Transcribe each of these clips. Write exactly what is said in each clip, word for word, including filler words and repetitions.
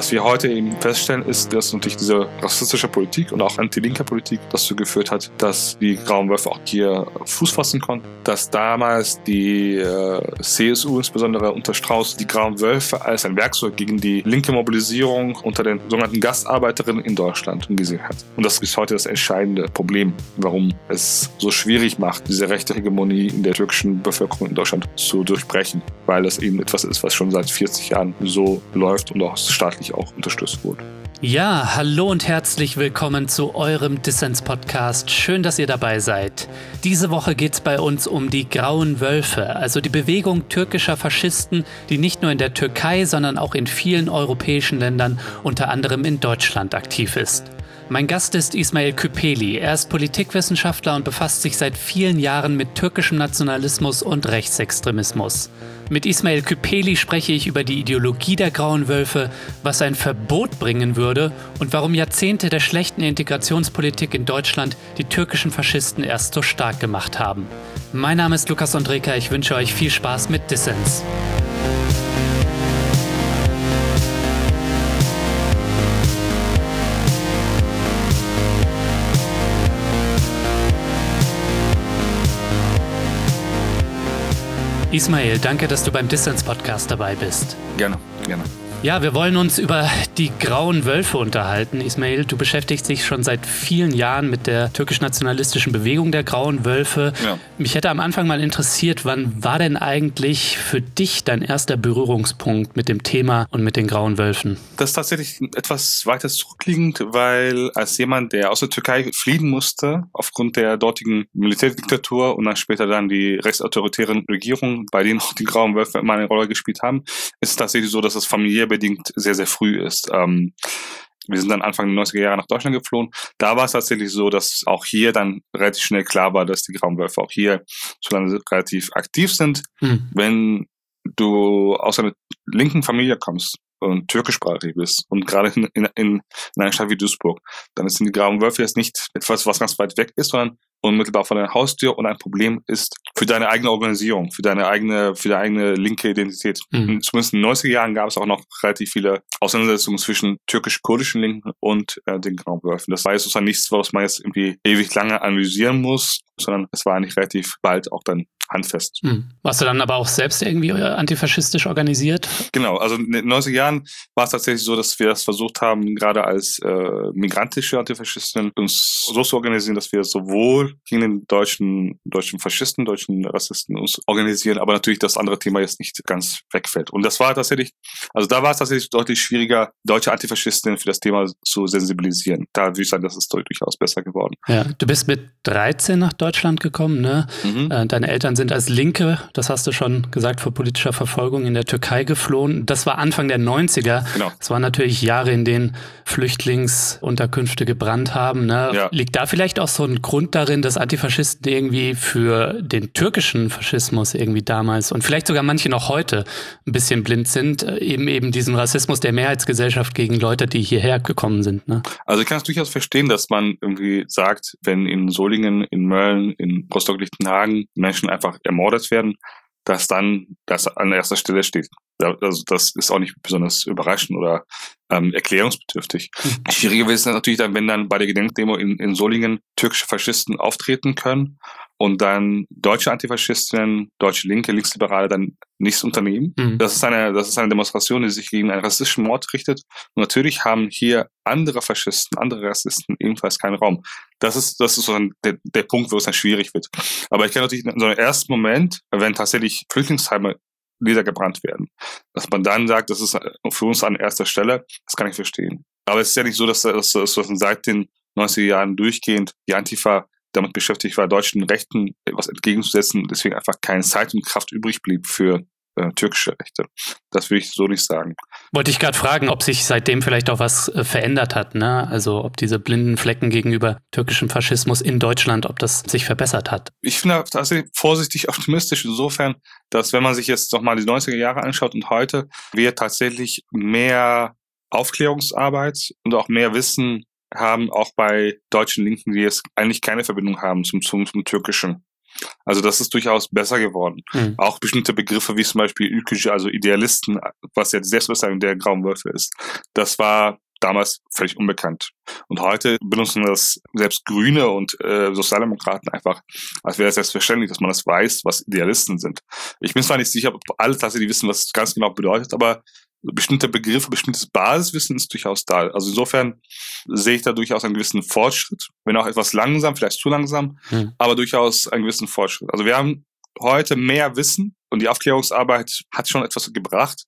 Was wir heute eben feststellen, ist, dass natürlich diese rassistische Politik und auch anti-linke Politik dazu geführt hat, dass die Grauen Wölfe auch hier Fuß fassen konnten. Dass damals die äh, C S U, insbesondere unter Strauß, die Grauen Wölfe als ein Werkzeug gegen die linke Mobilisierung unter den sogenannten Gastarbeiterinnen in Deutschland gesehen hat. Und das ist bis heute das entscheidende Problem, warum es so schwierig macht, diese rechte Hegemonie in der türkischen Bevölkerung in Deutschland zu durchbrechen, weil das eben etwas ist, was schon seit vierzig Jahren so läuft und auch staatlich auch unterstützt wurde. Ja, hallo und herzlich willkommen zu eurem Dissens-Podcast. Schön, dass ihr dabei seid. Diese Woche geht es bei uns um die Grauen Wölfe, also die Bewegung türkischer Faschisten, die nicht nur in der Türkei, sondern auch in vielen europäischen Ländern, unter anderem in Deutschland, aktiv ist. Mein Gast ist Ismail Küpeli. Er ist Politikwissenschaftler und befasst sich seit vielen Jahren mit türkischem Nationalismus und Rechtsextremismus. Mit Ismail Küpeli spreche ich über die Ideologie der Grauen Wölfe, was ein Verbot bringen würde und warum Jahrzehnte der schlechten Integrationspolitik in Deutschland die türkischen Faschisten erst so stark gemacht haben. Mein Name ist Lukas Ondreka, ich wünsche euch viel Spaß mit Dissens. Ismail, danke, dass du beim Dissens-Podcast dabei bist. Gerne, gerne. Ja, wir wollen uns über die Grauen Wölfe unterhalten. Ismail, du beschäftigst dich schon seit vielen Jahren mit der türkisch-nationalistischen Bewegung der Grauen Wölfe. Ja. Mich hätte am Anfang mal interessiert, wann war denn eigentlich für dich dein erster Berührungspunkt mit dem Thema und mit den Grauen Wölfen? Das ist tatsächlich etwas weiter zurückliegend, weil als jemand, der aus der Türkei fliehen musste, aufgrund der dortigen Militärdiktatur und dann später dann die rechtsautoritären Regierungen, bei denen auch die Grauen Wölfe immer eine Rolle gespielt haben, ist es tatsächlich so, dass es familiär bedingt sehr, sehr früh ist. Ähm, wir sind dann Anfang der neunziger Jahre nach Deutschland geflohen. Da war es tatsächlich so, dass auch hier dann relativ schnell klar war, dass die Grauen Wölfe auch hier solange relativ aktiv sind. Mhm. Wenn du aus einer linken Familie kommst und türkischsprachig bist und gerade in, in, in einer Stadt wie Duisburg, dann sind die Grauen Wölfe jetzt nicht etwas, was ganz weit weg ist, sondern unmittelbar vor deiner Haustür und ein Problem ist für deine eigene Organisierung, für deine eigene, für deine eigene linke Identität. Mhm. Zumindest in den neunziger Jahren gab es auch noch relativ viele Auseinandersetzungen zwischen türkisch-kurdischen Linken und äh, den Grauen Wölfen. Das war jetzt sozusagen nichts, was man jetzt irgendwie ewig lange analysieren muss, sondern es war eigentlich relativ bald auch dann handfest. Mhm. Warst du dann aber auch selbst irgendwie antifaschistisch organisiert? Genau, also in den neunziger Jahren war es tatsächlich so, dass wir es versucht haben, gerade als äh, migrantische Antifaschisten uns so zu organisieren, dass wir sowohl gegen den deutschen, deutschen Faschisten, deutschen Rassisten uns organisieren, aber natürlich das andere Thema jetzt nicht ganz wegfällt. Und das war tatsächlich, also da war es tatsächlich deutlich schwieriger, deutsche Antifaschisten für das Thema zu sensibilisieren. Da würde ich sagen, das ist durchaus besser geworden. Ja, du bist mit dreizehn nach Deutschland gekommen, ne? Mhm. Äh, deine Eltern sind als Linke, das hast du schon gesagt, vor politischer Verfolgung in der Türkei geflohen. Das war Anfang der neunziger. Genau. Das waren natürlich Jahre, in denen Flüchtlingsunterkünfte gebrannt haben, ne? Ja. Liegt da vielleicht auch so ein Grund darin, dass Antifaschisten irgendwie für den türkischen Faschismus irgendwie damals und vielleicht sogar manche noch heute ein bisschen blind sind, eben eben diesen Rassismus der Mehrheitsgesellschaft gegen Leute, die hierher gekommen sind, ne? Also ich kann es durchaus verstehen, dass man irgendwie sagt, wenn in Solingen, in Mölln, in Rostock-Lichtenhagen Menschen einfach ermordet werden, dass dann das an erster Stelle steht. Also das ist auch nicht besonders überraschend oder ähm, erklärungsbedürftig. Mhm. Schwieriger ist natürlich dann, wenn dann bei der Gedenkdemo in, in Solingen türkische Faschisten auftreten können und dann deutsche Antifaschistinnen, deutsche Linke, Linksliberale dann nichts unternehmen. Mhm. Das ist eine, das ist eine Demonstration, die sich gegen einen rassistischen Mord richtet. Und natürlich haben hier andere Faschisten, andere Rassisten ebenfalls keinen Raum. Das ist, das ist so ein, der, der Punkt, wo es dann schwierig wird. Aber ich kann natürlich in so einem ersten Moment, wenn tatsächlich Flüchtlingsheime niedergebrannt werden, dass man dann sagt, das ist für uns an erster Stelle, das kann ich verstehen. Aber es ist ja nicht so, dass, dass, dass seit den neunziger Jahren durchgehend die Antifa damit beschäftigt war, deutschen Rechten etwas entgegenzusetzen, deswegen einfach keine Zeit und Kraft übrig blieb für äh, türkische Rechte. Das würde ich so nicht sagen. Wollte ich gerade fragen, ob sich seitdem vielleicht auch was äh, verändert hat, ne? Also ob diese blinden Flecken gegenüber türkischem Faschismus in Deutschland, ob das sich verbessert hat. Ich finde tatsächlich vorsichtig optimistisch insofern, dass wenn man sich jetzt noch mal die neunziger Jahre anschaut und heute, wir tatsächlich mehr Aufklärungsarbeit und auch mehr Wissen haben, auch bei deutschen Linken, die jetzt eigentlich keine Verbindung haben zum, zum, zum Türkischen. Also das ist durchaus besser geworden. Mhm. Auch bestimmte Begriffe wie zum Beispiel Ülkücü, also Idealisten, was ja die Selbstbezeichnung der Grauen Wölfe ist, das war damals völlig unbekannt. Und heute benutzen das selbst Grüne und äh, Sozialdemokraten einfach, als wäre es selbstverständlich, dass man das weiß, was Idealisten sind. Ich bin zwar nicht sicher, ob alle tatsächlich wissen, was es ganz genau bedeutet, aber bestimmte Begriffe, bestimmtes Basiswissen ist durchaus da. Also insofern sehe ich da durchaus einen gewissen Fortschritt, wenn auch etwas langsam, vielleicht zu langsam, hm. aber durchaus einen gewissen Fortschritt. Also wir haben heute mehr Wissen und die Aufklärungsarbeit hat schon etwas gebracht.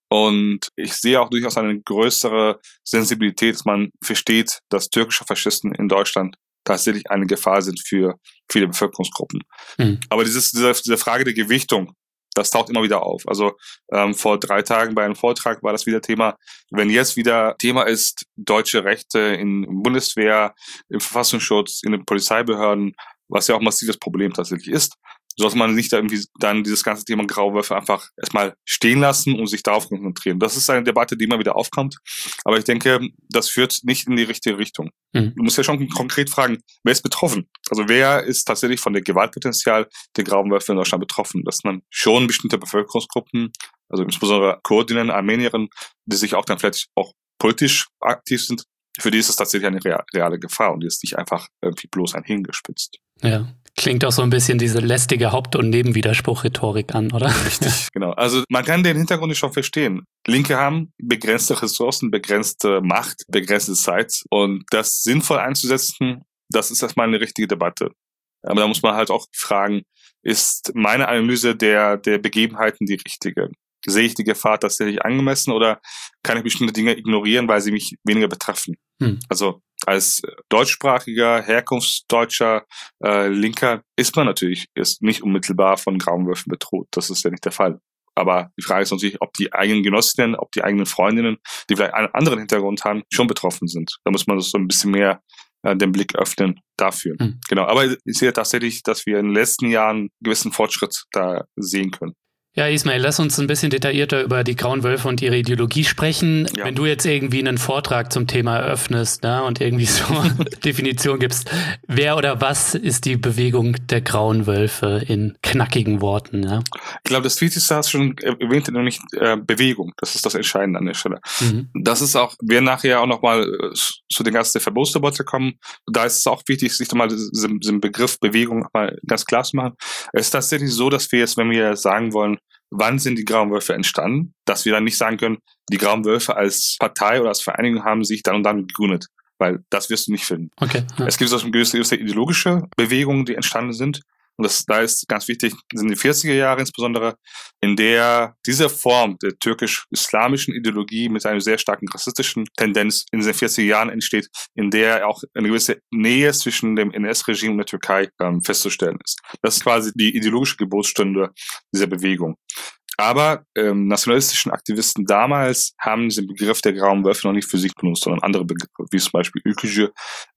Und ich sehe auch durchaus eine größere Sensibilität, dass man versteht, dass türkische Faschisten in Deutschland tatsächlich eine Gefahr sind für viele Bevölkerungsgruppen. Mhm. Aber dieses, diese, diese Frage der Gewichtung, das taucht immer wieder auf. Also ähm, vor drei Tagen bei einem Vortrag war das wieder Thema. Wenn jetzt wieder Thema ist, deutsche Rechte in Bundeswehr, im Verfassungsschutz, in den Polizeibehörden, was ja auch ein massives Problem tatsächlich ist, sollte man nicht irgendwie dann dieses ganze Thema Graue Wölfe einfach erstmal stehen lassen und sich darauf konzentrieren. Das ist eine Debatte, die immer wieder aufkommt. Aber ich denke, das führt nicht in die richtige Richtung. Mhm. Du musst ja schon konkret fragen, wer ist betroffen? Also wer ist tatsächlich von dem Gewaltpotenzial der Grauen Wölfe in Deutschland betroffen? Das sind dann schon bestimmte Bevölkerungsgruppen, also insbesondere Kurdinnen, Armenierinnen, die sich auch dann vielleicht auch politisch aktiv sind. Für die ist es tatsächlich eine reale Gefahr und die ist nicht einfach irgendwie bloß ein Hingespitzt. Ja. Klingt auch so ein bisschen diese lästige Haupt- und Nebenwiderspruch-Rhetorik an, oder? Richtig, genau. Also man kann den Hintergrund schon verstehen. Linke haben begrenzte Ressourcen, begrenzte Macht, begrenzte Zeit und das sinnvoll einzusetzen, das ist erstmal eine richtige Debatte. Aber da muss man halt auch fragen, ist meine Analyse der, der Begebenheiten die richtige? Sehe ich die Gefahr tatsächlich angemessen oder kann ich bestimmte Dinge ignorieren, weil sie mich weniger betreffen? Hm. Also als deutschsprachiger, herkunftsdeutscher äh, Linker ist man natürlich ist nicht unmittelbar von Grauen Wölfen bedroht. Das ist ja nicht der Fall. Aber die Frage ist natürlich, ob die eigenen Genossinnen, ob die eigenen Freundinnen, die vielleicht einen anderen Hintergrund haben, schon betroffen sind. Da muss man so ein bisschen mehr äh, den Blick öffnen dafür. Hm. Genau. Aber ich sehe tatsächlich, dass wir in den letzten Jahren einen gewissen Fortschritt da sehen können. Ja, Ismail, lass uns ein bisschen detaillierter über die Grauen Wölfe und ihre Ideologie sprechen. Ja. Wenn du jetzt irgendwie einen Vortrag zum Thema eröffnest, ne, und irgendwie so Definition gibst, wer oder was ist die Bewegung der Grauen Wölfe in knackigen Worten? Ja? Ich glaube, das Wichtigste hast du schon erwähnt, nämlich äh, Bewegung. Das ist das Entscheidende an der Stelle. Mhm. Das ist auch, wir nachher auch nochmal äh, zu den ganzen Verbotsdebatte kommen. Da ist es auch wichtig, sich mal diesen, diesen Begriff Bewegung mal ganz klar zu machen. Es ist tatsächlich so, dass wir jetzt, wenn wir sagen wollen, wann sind die Grauen Wölfe entstanden, dass wir dann nicht sagen können, die Grauen Wölfe als Partei oder als Vereinigung haben sich dann und dann gegründet, weil das wirst du nicht finden. Okay, ja. Es gibt so eine gewisse, gewisse ideologische Bewegungen, die entstanden sind und das da ist ganz wichtig, sind die vierziger Jahre insbesondere, in der diese Form der türkisch-islamischen Ideologie mit einer sehr starken rassistischen Tendenz in den vierziger Jahren entsteht, in der auch eine gewisse Nähe zwischen dem N S-Regime und der Türkei ähm, festzustellen ist. Das ist quasi die ideologische Geburtsstunde dieser Bewegung. Aber ähm, nationalistischen Aktivisten damals haben diesen Begriff der Grauen Wölfe noch nicht für sich benutzt, sondern andere Begriffe, wie zum Beispiel Ülkücü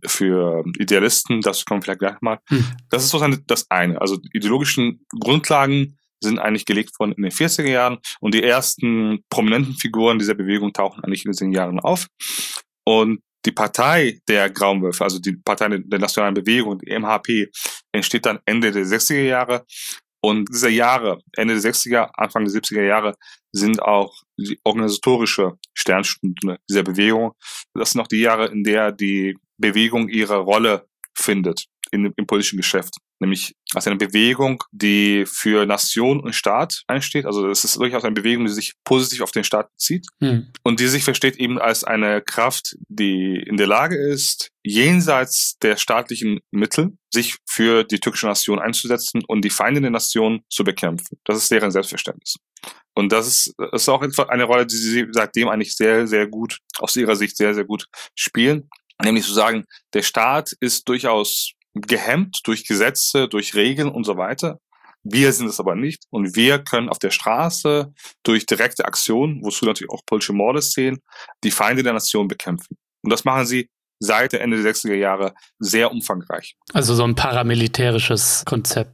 für Idealisten, das kommen wir vielleicht gleich mal. Hm. Das ist sozusagen das eine. Also die ideologischen Grundlagen sind eigentlich gelegt worden in den vierziger Jahren und die ersten prominenten Figuren dieser Bewegung tauchen eigentlich in diesen Jahren auf. Und die Partei der Grauen Wölfe, also die Partei der Nationalen Bewegung, die M H P, entsteht dann Ende der sechziger Jahre. Und diese Jahre, Ende der sechziger, Anfang der siebziger Jahre, sind auch die organisatorische Sternstunde dieser Bewegung. Das sind auch die Jahre, in der die Bewegung ihre Rolle findet in, im politischen Geschäft. Nämlich als eine Bewegung, die für Nation und Staat einsteht. Also es ist durchaus eine Bewegung, die sich positiv auf den Staat bezieht. Hm. Und die sich versteht eben als eine Kraft, die in der Lage ist, jenseits der staatlichen Mittel sich für die türkische Nation einzusetzen und die Feinde der Nation zu bekämpfen. Das ist deren Selbstverständnis. Und das ist, das ist auch eine Rolle, die sie seitdem eigentlich sehr, sehr gut, aus ihrer Sicht sehr, sehr gut spielen. Nämlich zu sagen, der Staat ist durchaus gehemmt durch Gesetze, durch Regeln und so weiter. Wir sind es aber nicht und wir können auf der Straße durch direkte Aktionen, wozu natürlich auch politische Morde zählen, die Feinde der Nation bekämpfen. Und das machen sie seit Ende der sechziger Jahre sehr umfangreich. Also so ein paramilitärisches Konzept.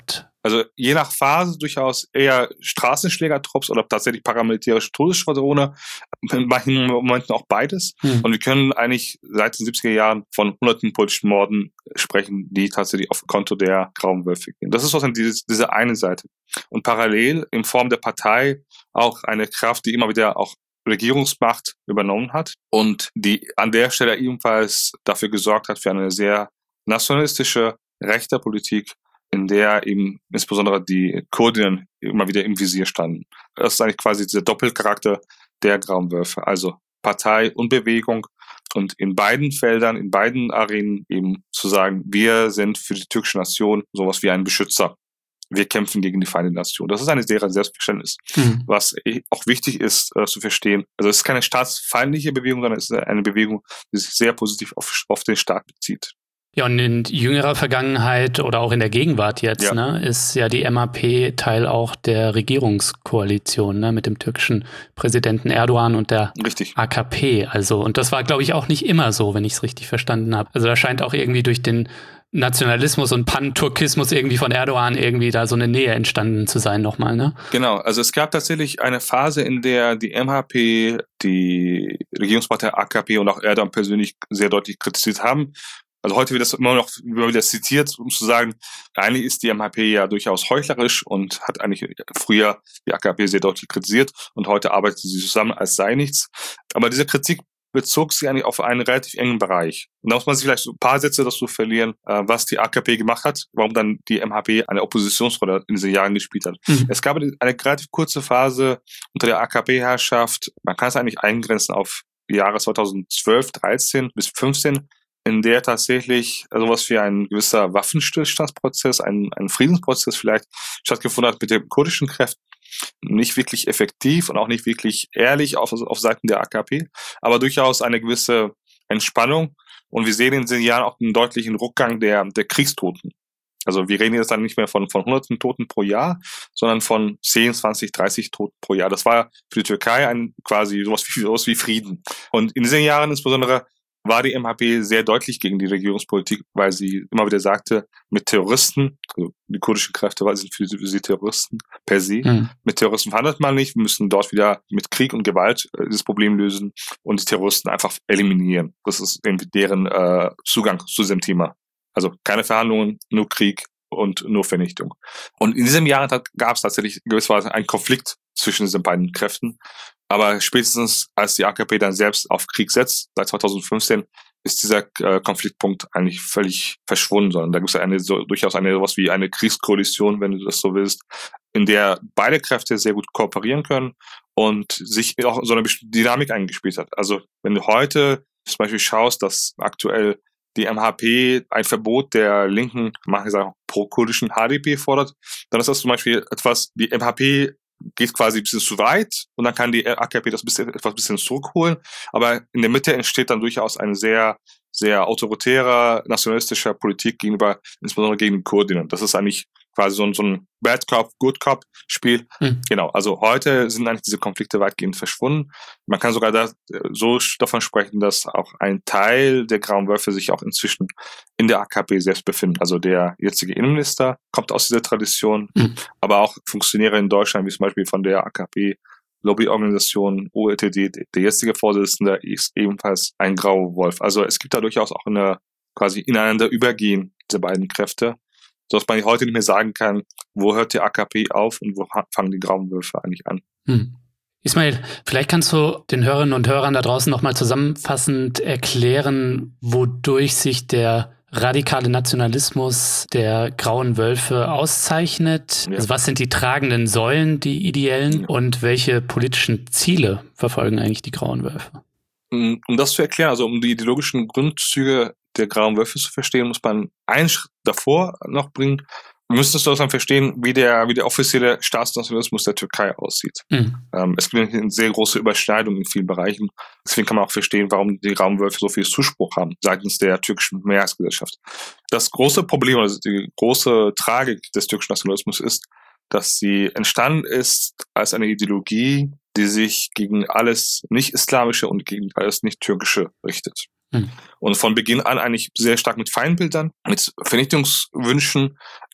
Also je nach Phase durchaus eher Straßenschlägertrupps oder tatsächlich paramilitärische Todesschwadrone, in manchen Momenten auch beides. Mhm. Und wir können eigentlich seit den siebziger Jahren von hunderten politischen Morden sprechen, die tatsächlich auf Konto der Grauen Wölfe gehen. Das ist sozusagen diese, diese eine Seite. Und parallel in Form der Partei auch eine Kraft, die immer wieder auch Regierungsmacht übernommen hat und die an der Stelle ebenfalls dafür gesorgt hat für eine sehr nationalistische, rechte Politik, in der eben insbesondere die Kurdinnen immer wieder im Visier standen. Das ist eigentlich quasi dieser Doppelcharakter der Grauen Wölfe, also Partei und Bewegung und in beiden Feldern, in beiden Arenen eben zu sagen, wir sind für die türkische Nation sowas wie ein Beschützer. Wir kämpfen gegen die Feinde der Nation. Das ist eine deren Selbstverständnis, mhm. was auch wichtig ist äh, zu verstehen. Also es ist keine staatsfeindliche Bewegung, sondern es ist eine Bewegung, die sich sehr positiv auf, auf den Staat bezieht. Ja, und in jüngerer Vergangenheit oder auch in der Gegenwart jetzt, ja. ne, ist ja die M H P Teil auch der Regierungskoalition, ne, mit dem türkischen Präsidenten Erdogan und der richtig. A K P. Also, und das war, glaube ich, auch nicht immer so, wenn ich es richtig verstanden habe. Also da scheint auch irgendwie durch den Nationalismus und Pan-Turkismus irgendwie von Erdogan irgendwie da so eine Nähe entstanden zu sein nochmal, ne? Genau, also es gab tatsächlich eine Phase, in der die M H P, die Regierungspartei A K P und auch Erdogan persönlich sehr deutlich kritisiert haben. Also heute wird das immer noch immer wieder zitiert, um zu sagen, eigentlich ist die M H P ja durchaus heuchlerisch und hat eigentlich früher die A K P sehr deutlich kritisiert und heute arbeitet sie zusammen, als sei nichts. Aber diese Kritik bezog sich eigentlich auf einen relativ engen Bereich. Und da muss man sich vielleicht so ein paar Sätze dazu verlieren, was die A K P gemacht hat, warum dann die M H P eine Oppositionsrolle in diesen Jahren gespielt hat. Mhm. Es gab eine relativ kurze Phase unter der A K P-Herrschaft, man kann es eigentlich eingrenzen auf die Jahre zweitausendzwölf, dreizehn bis fünfzehn, in der tatsächlich sowas wie ein gewisser Waffenstillstandsprozess, ein, ein Friedensprozess vielleicht stattgefunden hat mit den kurdischen Kräften. Nicht wirklich effektiv und auch nicht wirklich ehrlich auf, auf Seiten der A K P, aber durchaus eine gewisse Entspannung. Und wir sehen in diesen Jahren auch einen deutlichen Rückgang der, der Kriegstoten. Also wir reden jetzt dann nicht mehr von, von hunderten Toten pro Jahr, sondern von zehn, zwanzig, dreißig Toten pro Jahr. Das war für die Türkei ein quasi sowas wie, sowas wie Frieden. Und in diesen Jahren insbesondere war die M H P sehr deutlich gegen die Regierungspolitik, weil sie immer wieder sagte, mit Terroristen, also die kurdischen Kräfte sind für sie Terroristen per se, mhm. mit Terroristen verhandelt man nicht, wir müssen dort wieder mit Krieg und Gewalt äh, dieses Problem lösen und die Terroristen einfach eliminieren. Das ist irgendwie deren äh, Zugang zu diesem Thema. Also keine Verhandlungen, nur Krieg und nur Vernichtung. Und in diesem Jahr gab es tatsächlich gewisserweise einen Konflikt zwischen diesen beiden Kräften. Aber spätestens als die A K P dann selbst auf Krieg setzt, seit zweitausendfünfzehn, ist dieser äh, Konfliktpunkt eigentlich völlig verschwunden, sondern da gibt es eine so, durchaus eine sowas wie eine Kriegskoalition, wenn du das so willst, in der beide Kräfte sehr gut kooperieren können und sich auch so eine bestimmte Dynamik eingespielt hat. Also wenn du heute zum Beispiel schaust, dass aktuell die M H P ein Verbot der linken, manche sagen pro-kurdischen H D P fordert, dann ist das zum Beispiel etwas, die M H P geht quasi ein bisschen zu weit und dann kann die A K P das bisschen, etwas bisschen zurückholen. Aber in der Mitte entsteht dann durchaus eine sehr, sehr autoritäre, nationalistische Politik gegenüber, insbesondere gegen die Kurdinnen. Das ist eigentlich quasi so ein, so ein Bad Cop, Good Cop Spiel. Mhm. Genau. Also heute sind eigentlich diese Konflikte weitgehend verschwunden. Man kann sogar da, so davon sprechen, dass auch ein Teil der Grauen Wölfe sich auch inzwischen in der A K P selbst befinden. Also der jetzige Innenminister kommt aus dieser Tradition, mhm. aber auch Funktionäre in Deutschland, wie zum Beispiel von der A K P Lobbyorganisation O E T D, der jetzige Vorsitzende ist ebenfalls ein grauer Wolf. Also es gibt da durchaus auch eine quasi ineinander übergehen dieser beiden Kräfte, sodass man heute nicht mehr sagen kann, wo hört die A K P auf und wo fangen die Grauen Wölfe eigentlich an. Hm. Ismail, vielleicht kannst du den Hörerinnen und Hörern da draußen nochmal zusammenfassend erklären, wodurch sich der radikale Nationalismus der Grauen Wölfe auszeichnet. Ja. Also was sind die tragenden Säulen, die ideellen, ja. und welche politischen Ziele verfolgen eigentlich die Grauen Wölfe? Um das zu erklären, also um die ideologischen Grundzüge der Grauen Wölfe zu verstehen, muss man einen Schritt davor noch bringen. Wir müssen sozusagen verstehen, wie der, wie der offizielle Staatsnationalismus der Türkei aussieht. Mhm. Ähm, es gibt eine sehr große Überschneidung in vielen Bereichen. Deswegen kann man auch verstehen, warum die Grauen Wölfe so viel Zuspruch haben seitens der türkischen Mehrheitsgesellschaft. Das große Problem, also die große Tragik des türkischen Nationalismus ist, dass sie entstanden ist als eine Ideologie, die sich gegen alles Nicht-Islamische und gegen alles Nicht-Türkische richtet. Hm. Und von Beginn an eigentlich sehr stark mit Feindbildern, mit Vernichtungswünschen, ja,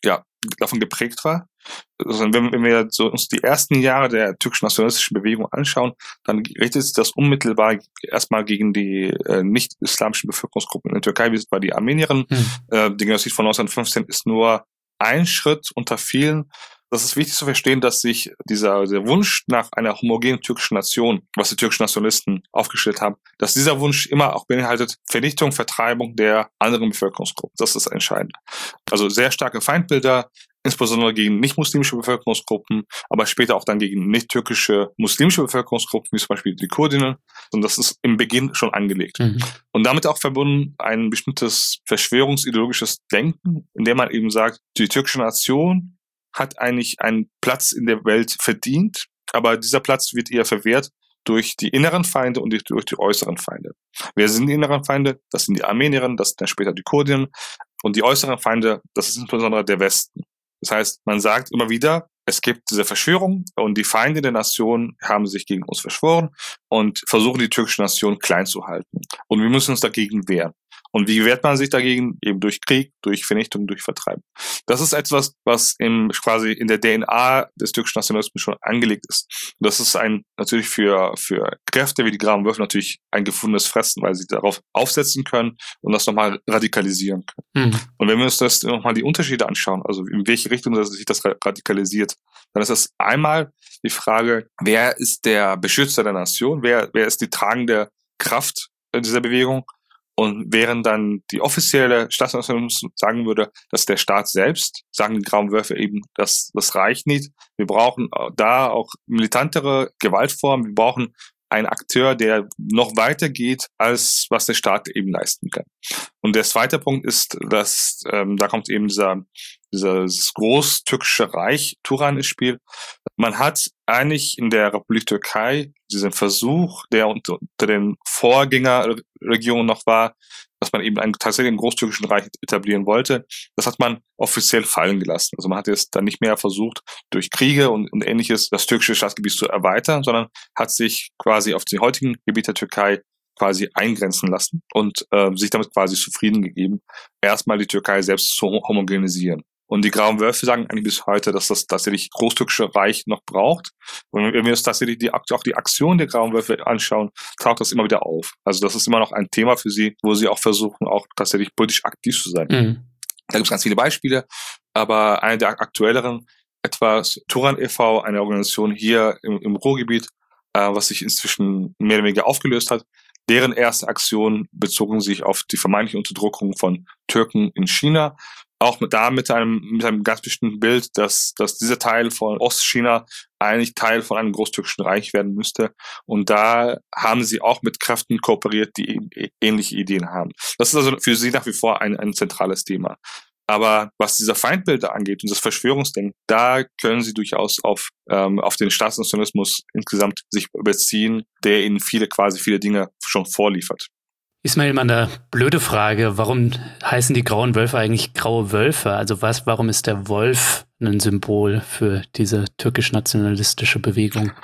davon geprägt war. Also wenn, wenn wir so uns die ersten Jahre der türkischen nationalistischen Bewegung anschauen, dann richtet sich das unmittelbar erstmal gegen die äh, nicht-islamischen Bevölkerungsgruppen in der Türkei, wie es bei die Armenierinnen. Mhm. Äh, der Genozid von neunzehnhundertfünfzehn ist nur ein Schritt unter vielen. Das ist wichtig zu verstehen, dass sich dieser der Wunsch nach einer homogenen türkischen Nation, was die türkischen Nationalisten aufgestellt haben, dass dieser Wunsch immer auch beinhaltet Vernichtung, Vertreibung der anderen Bevölkerungsgruppen. Das ist entscheidend. Also sehr starke Feindbilder, insbesondere gegen nicht-muslimische Bevölkerungsgruppen, aber später auch dann gegen nicht-türkische muslimische Bevölkerungsgruppen, wie zum Beispiel die Kurdinnen. Und das ist im Beginn schon angelegt. Mhm. Und damit auch verbunden ein bestimmtes verschwörungsideologisches Denken, in dem man eben sagt, die türkische Nation hat eigentlich einen Platz in der Welt verdient, aber dieser Platz wird ihr verwehrt durch die inneren Feinde und durch die äußeren Feinde. Wer sind die inneren Feinde? Das sind die Armenierinnen, das sind dann später die Kurdinnen. Und die äußeren Feinde, das ist insbesondere der Westen. Das heißt, man sagt immer wieder, es gibt diese Verschwörung und die Feinde der Nation haben sich gegen uns verschworen und versuchen, die türkische Nation klein zu halten. Und wir müssen uns dagegen wehren. Und wie wehrt man sich dagegen? Eben durch Krieg, durch Vernichtung, durch Vertreibung. Das ist etwas, was im, quasi in der D N A des türkischen Nationalismus schon angelegt ist. Das ist ein, natürlich für, für Kräfte wie die Grauen Wölfe natürlich ein gefundenes Fressen, weil sie darauf aufsetzen können und das nochmal radikalisieren können. Mhm. Und wenn wir uns das nochmal die Unterschiede anschauen, also in welche Richtung sich das radikalisiert, dann ist das einmal die Frage, wer ist der Beschützer der Nation? Wer, wer ist die tragende Kraft dieser Bewegung? Und während dann die offizielle Staatsnationalismus sagen würde, dass der Staat selbst, sagen die Grauen Wölfe eben, dass das reicht nicht. Wir brauchen da auch militantere Gewaltformen. Wir brauchen einen Akteur, der noch weiter geht, als was der Staat eben leisten kann. Und der zweite Punkt ist, dass ähm, da kommt eben dieser dieses großtürkische Reich Turan ins Spiel. Man hat eigentlich in der Republik Türkei diesen Versuch, der unter, unter den Vorgängerregierungen noch war, dass man eben einen tatsächlich einen großtürkischen Reich etablieren wollte, das hat man offiziell fallen gelassen. Also man hat jetzt dann nicht mehr versucht, durch Kriege und, und Ähnliches das türkische Staatsgebiet zu erweitern, sondern hat sich quasi auf die heutigen Gebiete der Türkei quasi eingrenzen lassen und äh, sich damit quasi zufrieden gegeben, erstmal die Türkei selbst zu homogenisieren. Und die Grauen Wölfe sagen eigentlich bis heute, dass das tatsächlich großtürkische Reich noch braucht. Und wenn wir uns tatsächlich die, auch die Aktion der Grauen Wölfe anschauen, taucht das immer wieder auf. Also das ist immer noch ein Thema für sie, wo sie auch versuchen, auch tatsächlich politisch aktiv zu sein. Mhm. Da gibt es ganz viele Beispiele, aber eine der aktuelleren, etwas Turan e V, eine Organisation hier im, im Ruhrgebiet, äh, was sich inzwischen mehr oder weniger aufgelöst hat. Deren erste Aktion bezogen sich auf die vermeintliche Unterdrückung von Türken in China. Auch mit, da mit einem, mit einem ganz bestimmten Bild, dass, dass dieser Teil von Ostchina eigentlich Teil von einem großtürkischen Reich werden müsste. Und da haben sie auch mit Kräften kooperiert, die ähnliche Ideen haben. Das ist also für sie nach wie vor ein, ein zentrales Thema. Aber was diese Feindbilder angeht und das Verschwörungsdenken, da können sie durchaus auf, ähm, auf den Staatsnationalismus insgesamt sich beziehen, der ihnen viele, quasi viele Dinge schon vorliefert. Ismail, mal eine blöde Frage. Warum heißen die Grauen Wölfe eigentlich Graue Wölfe? Also was, warum ist der Wolf ein Symbol für diese türkisch-nationalistische Bewegung?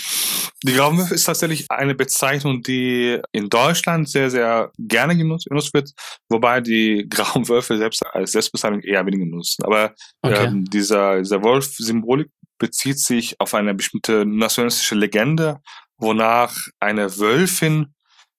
Die Grauen Wölfe ist tatsächlich eine Bezeichnung, die in Deutschland sehr, sehr gerne genutzt, genutzt wird, wobei die Grauen Wölfe selbst als Selbstbezeichnung eher weniger nutzen. Aber okay. ähm, dieser, dieser Wolf-Symbolik bezieht sich auf eine bestimmte nationalistische Legende, wonach eine Wölfin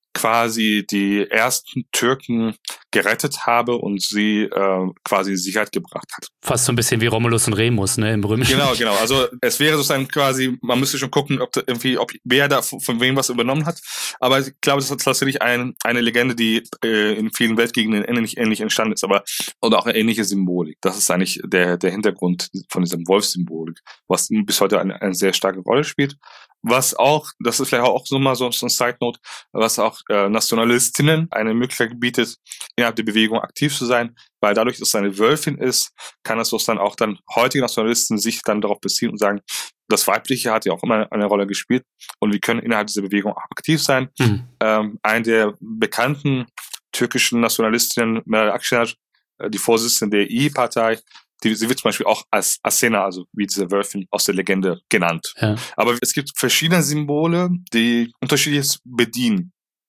quasi die ersten Türken gerettet habe und sie äh, quasi in Sicherheit gebracht hat. Fast so ein bisschen wie Romulus und Remus, ne, im Römischen. Genau, genau. Also es wäre sozusagen quasi, man müsste schon gucken, ob da irgendwie, ob wer da von, von wem was übernommen hat. Aber ich glaube, das ist tatsächlich ein, eine Legende, die äh, in vielen Weltgegenden ähnlich, ähnlich entstanden ist, aber oder auch eine ähnliche Symbolik. Das ist eigentlich der der Hintergrund von diesem Wolfssymbolik, was bis heute eine, eine sehr starke Rolle spielt. Was auch, das ist vielleicht auch so mal so, so ein Side-Note, was auch äh, Nationalistinnen eine Möglichkeit bietet, innerhalb der Bewegung aktiv zu sein, weil dadurch, dass es eine Wölfin ist, kann es dann auch dann heutige Nationalisten sich dann darauf beziehen und sagen, das Weibliche hat ja auch immer eine Rolle gespielt und wir können innerhalb dieser Bewegung auch aktiv sein. Mhm. Ähm, eine der bekannten türkischen Nationalistinnen, Meral Akşener, die Vorsitzende der İYİ-Partei, Die, sie wird zum Beispiel auch als Asena, also wie diese Wölfin aus der Legende, genannt. Ja. Aber es gibt verschiedene Symbole, die unterschiedliches bedienen.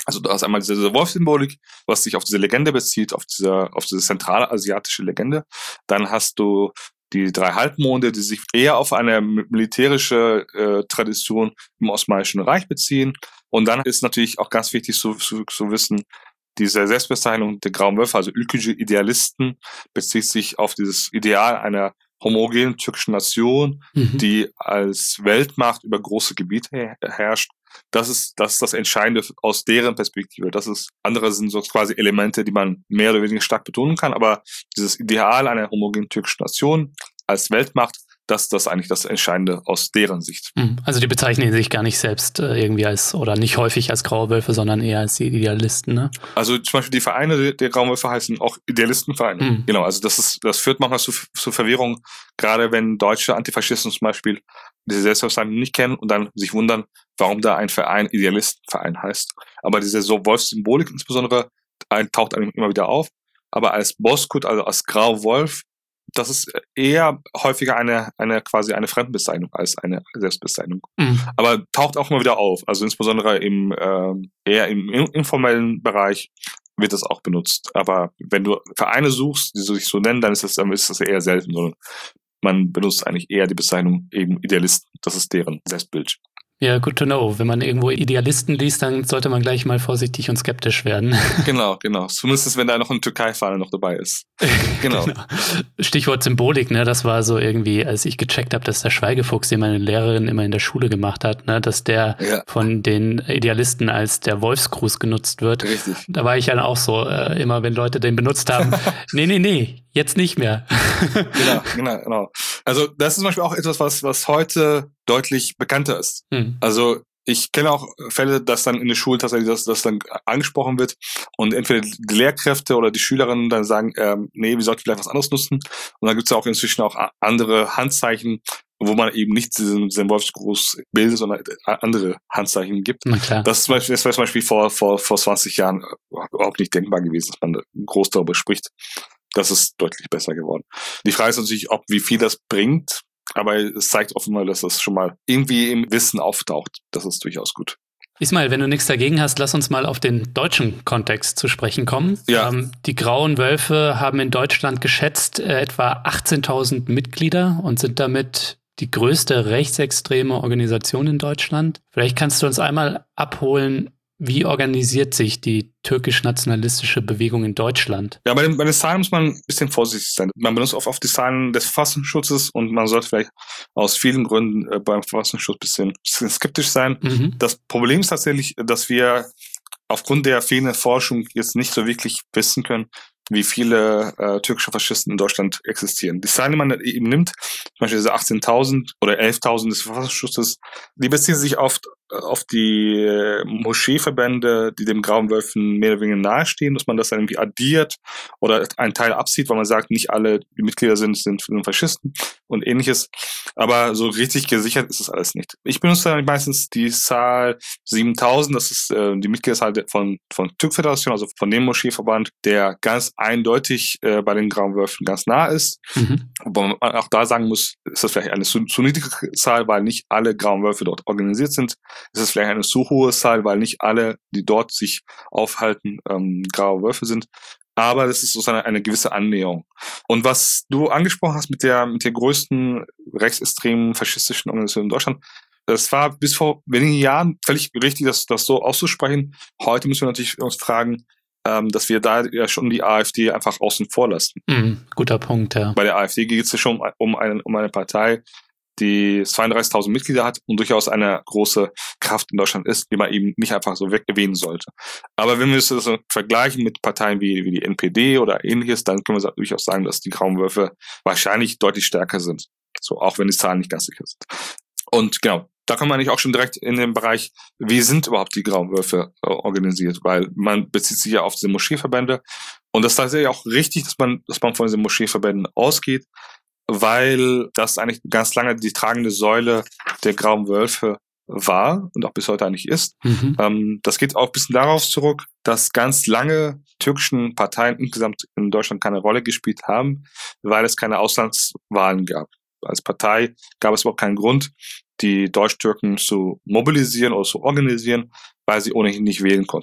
Also du hast einmal diese, diese Wolfssymbolik, was sich auf diese Legende bezieht, auf diese, auf diese zentralasiatische Legende. Dann hast du die drei Halbmonde, die sich eher auf eine militärische äh, Tradition im Osmanischen Reich beziehen. Und dann ist natürlich auch ganz wichtig zu, zu, zu wissen, diese Selbstbezeichnung der Grauen Wölfe, also ülkücü Idealisten, bezieht sich auf dieses Ideal einer homogenen türkischen Nation, mhm. die als Weltmacht über große Gebiete herrscht. Das ist, das ist das Entscheidende aus deren Perspektive. Das ist, andere sind so quasi Elemente, die man mehr oder weniger stark betonen kann, aber dieses Ideal einer homogenen türkischen Nation als Weltmacht, das, das ist eigentlich das Entscheidende aus deren Sicht. Also die bezeichnen sich gar nicht selbst äh, irgendwie als, oder nicht häufig als Graue Wölfe, sondern eher als die Idealisten, ne? Also zum Beispiel die Vereine der, der Grauen Wölfe heißen auch Idealistenvereine. Mhm. Genau, also das ist, das führt manchmal zu, zu Verwirrung, gerade wenn deutsche Antifaschisten zum Beispiel diese Selbstbezeichnung nicht kennen und dann sich wundern, warum da ein Verein Idealistenverein heißt. Aber diese so Wolfssymbolik insbesondere ein, taucht einem immer wieder auf. Aber als Bozkurt, also als Grauer Wolf, das ist eher häufiger eine, eine quasi eine Fremdbezeichnung als eine Selbstbezeichnung. Mhm. Aber taucht auch immer wieder auf. Also insbesondere im äh, eher im informellen Bereich wird das auch benutzt. Aber wenn du Vereine suchst, die sich so nennen, dann ist das, dann ist das eher selten. Sondern man benutzt eigentlich eher die Bezeichnung eben Idealisten. Das ist deren Selbstbild. Ja, good to know. Wenn man irgendwo Idealisten liest, dann sollte man gleich mal vorsichtig und skeptisch werden. Genau, genau. Zumindest, wenn da noch ein Türkei-Fahne noch dabei ist. Genau. genau. Stichwort Symbolik, ne? Das war so irgendwie, als ich gecheckt habe, dass der Schweigefuchs, den meine Lehrerin immer in der Schule gemacht hat, ne? Dass der ja. von den Idealisten als der Wolfsgruß genutzt wird. Richtig. Da war ich dann auch so, äh, immer wenn Leute den benutzt haben, nee, nee, nee, jetzt nicht mehr. Genau, genau, genau. Also das ist zum Beispiel auch etwas, was, was heute deutlich bekannter ist. Hm. Also ich kenne auch Fälle, dass dann in der Schule tatsächlich das, das dann angesprochen wird und entweder die Lehrkräfte oder die Schülerinnen dann sagen, ähm, nee, wir sollten vielleicht was anderes nutzen. Und dann gibt es ja auch inzwischen auch andere Handzeichen, wo man eben nicht diesen, diesen Wolfsgruß bildet, sondern andere Handzeichen gibt. Na klar. Das ist zum Beispiel, das war zum Beispiel vor, vor, vor zwanzig Jahren überhaupt nicht denkbar gewesen, dass man groß darüber spricht. Das ist deutlich besser geworden. Die Frage ist natürlich, ob wie viel das bringt, aber es zeigt offenbar, dass das schon mal irgendwie im Wissen auftaucht. Das ist durchaus gut. Ismail, wenn du nichts dagegen hast, lass uns mal auf den deutschen Kontext zu sprechen kommen. Ja. Ähm, die Grauen Wölfe haben in Deutschland geschätzt äh, etwa achtzehntausend Mitglieder und sind damit die größte rechtsextreme Organisation in Deutschland. Vielleicht kannst du uns einmal abholen, wie organisiert sich die türkisch-nationalistische Bewegung in Deutschland? Ja, bei den, bei den Zahlen muss man ein bisschen vorsichtig sein. Man benutzt oft, oft die Zahlen des Verfassungsschutzes und man sollte vielleicht aus vielen Gründen äh, beim Verfassungsschutz ein bisschen, bisschen skeptisch sein. Mhm. Das Problem ist tatsächlich, dass wir aufgrund der fehlenden Forschung jetzt nicht so wirklich wissen können, wie viele äh, türkische Faschisten in Deutschland existieren. Die Zahlen, die man eben nimmt, zum Beispiel diese achtzehntausend oder elftausend des Verfassungsschutzes, die beziehen sich oft auf die äh, Moscheeverbände, die dem Grauen Wölfen mehr oder weniger nahestehen, dass man das dann irgendwie addiert oder einen Teil abzieht, weil man sagt, nicht alle die Mitglieder sind, sind Faschisten und ähnliches. Aber so richtig gesichert ist das alles nicht. Ich benutze dann meistens die Zahl siebentausend, das ist äh, die Mitgliederzahl von, von Türk-Föderation, also von dem Moscheeverband, der ganz eindeutig äh, bei den Grauen Wölfen ganz nah ist. Mhm. Wobei man auch da sagen muss, ist das vielleicht eine zu, zu niedrige Zahl, weil nicht alle Grauen Wölfe dort organisiert sind. Es ist vielleicht eine zu hohe Zahl, weil nicht alle, die dort sich aufhalten, ähm, Graue Wölfe sind. Aber das ist sozusagen eine gewisse Annäherung. Und was du angesprochen hast mit der, mit der größten rechtsextremen faschistischen Organisation in Deutschland, das war bis vor wenigen Jahren völlig richtig, das, das so auszusprechen. Heute müssen wir natürlich uns fragen, ähm, dass wir da ja schon die AfD einfach außen vor lassen. Mhm, guter Punkt, ja. Bei der AfD geht es ja schon um, einen, um eine Partei, die zweiunddreißigtausend Mitglieder hat und durchaus eine große Kraft in Deutschland ist, die man eben nicht einfach so weg erwähnen sollte. Aber wenn wir es so vergleichen mit Parteien wie, wie die N P D oder ähnliches, dann können wir durchaus sagen, dass die Grauen Wölfe wahrscheinlich deutlich stärker sind. So, auch wenn die Zahlen nicht ganz sicher sind. Und genau, da kommen wir eigentlich auch schon direkt in den Bereich, wie sind überhaupt die Grauen Wölfe äh, organisiert? Weil man bezieht sich ja auf diese Moscheeverbände. Und das ist tatsächlich auch richtig, dass man, dass man von diesen Moscheeverbänden ausgeht, weil das eigentlich ganz lange die tragende Säule der Grauen Wölfe war und auch bis heute eigentlich ist. Mhm. Ähm, das geht auch ein bisschen darauf zurück, dass ganz lange türkischen Parteien insgesamt in Deutschland keine Rolle gespielt haben, weil es keine Auslandswahlen gab. Als Partei gab es überhaupt keinen Grund, die Deutsch-Türken zu mobilisieren oder zu organisieren, weil sie ohnehin nicht wählen konnten.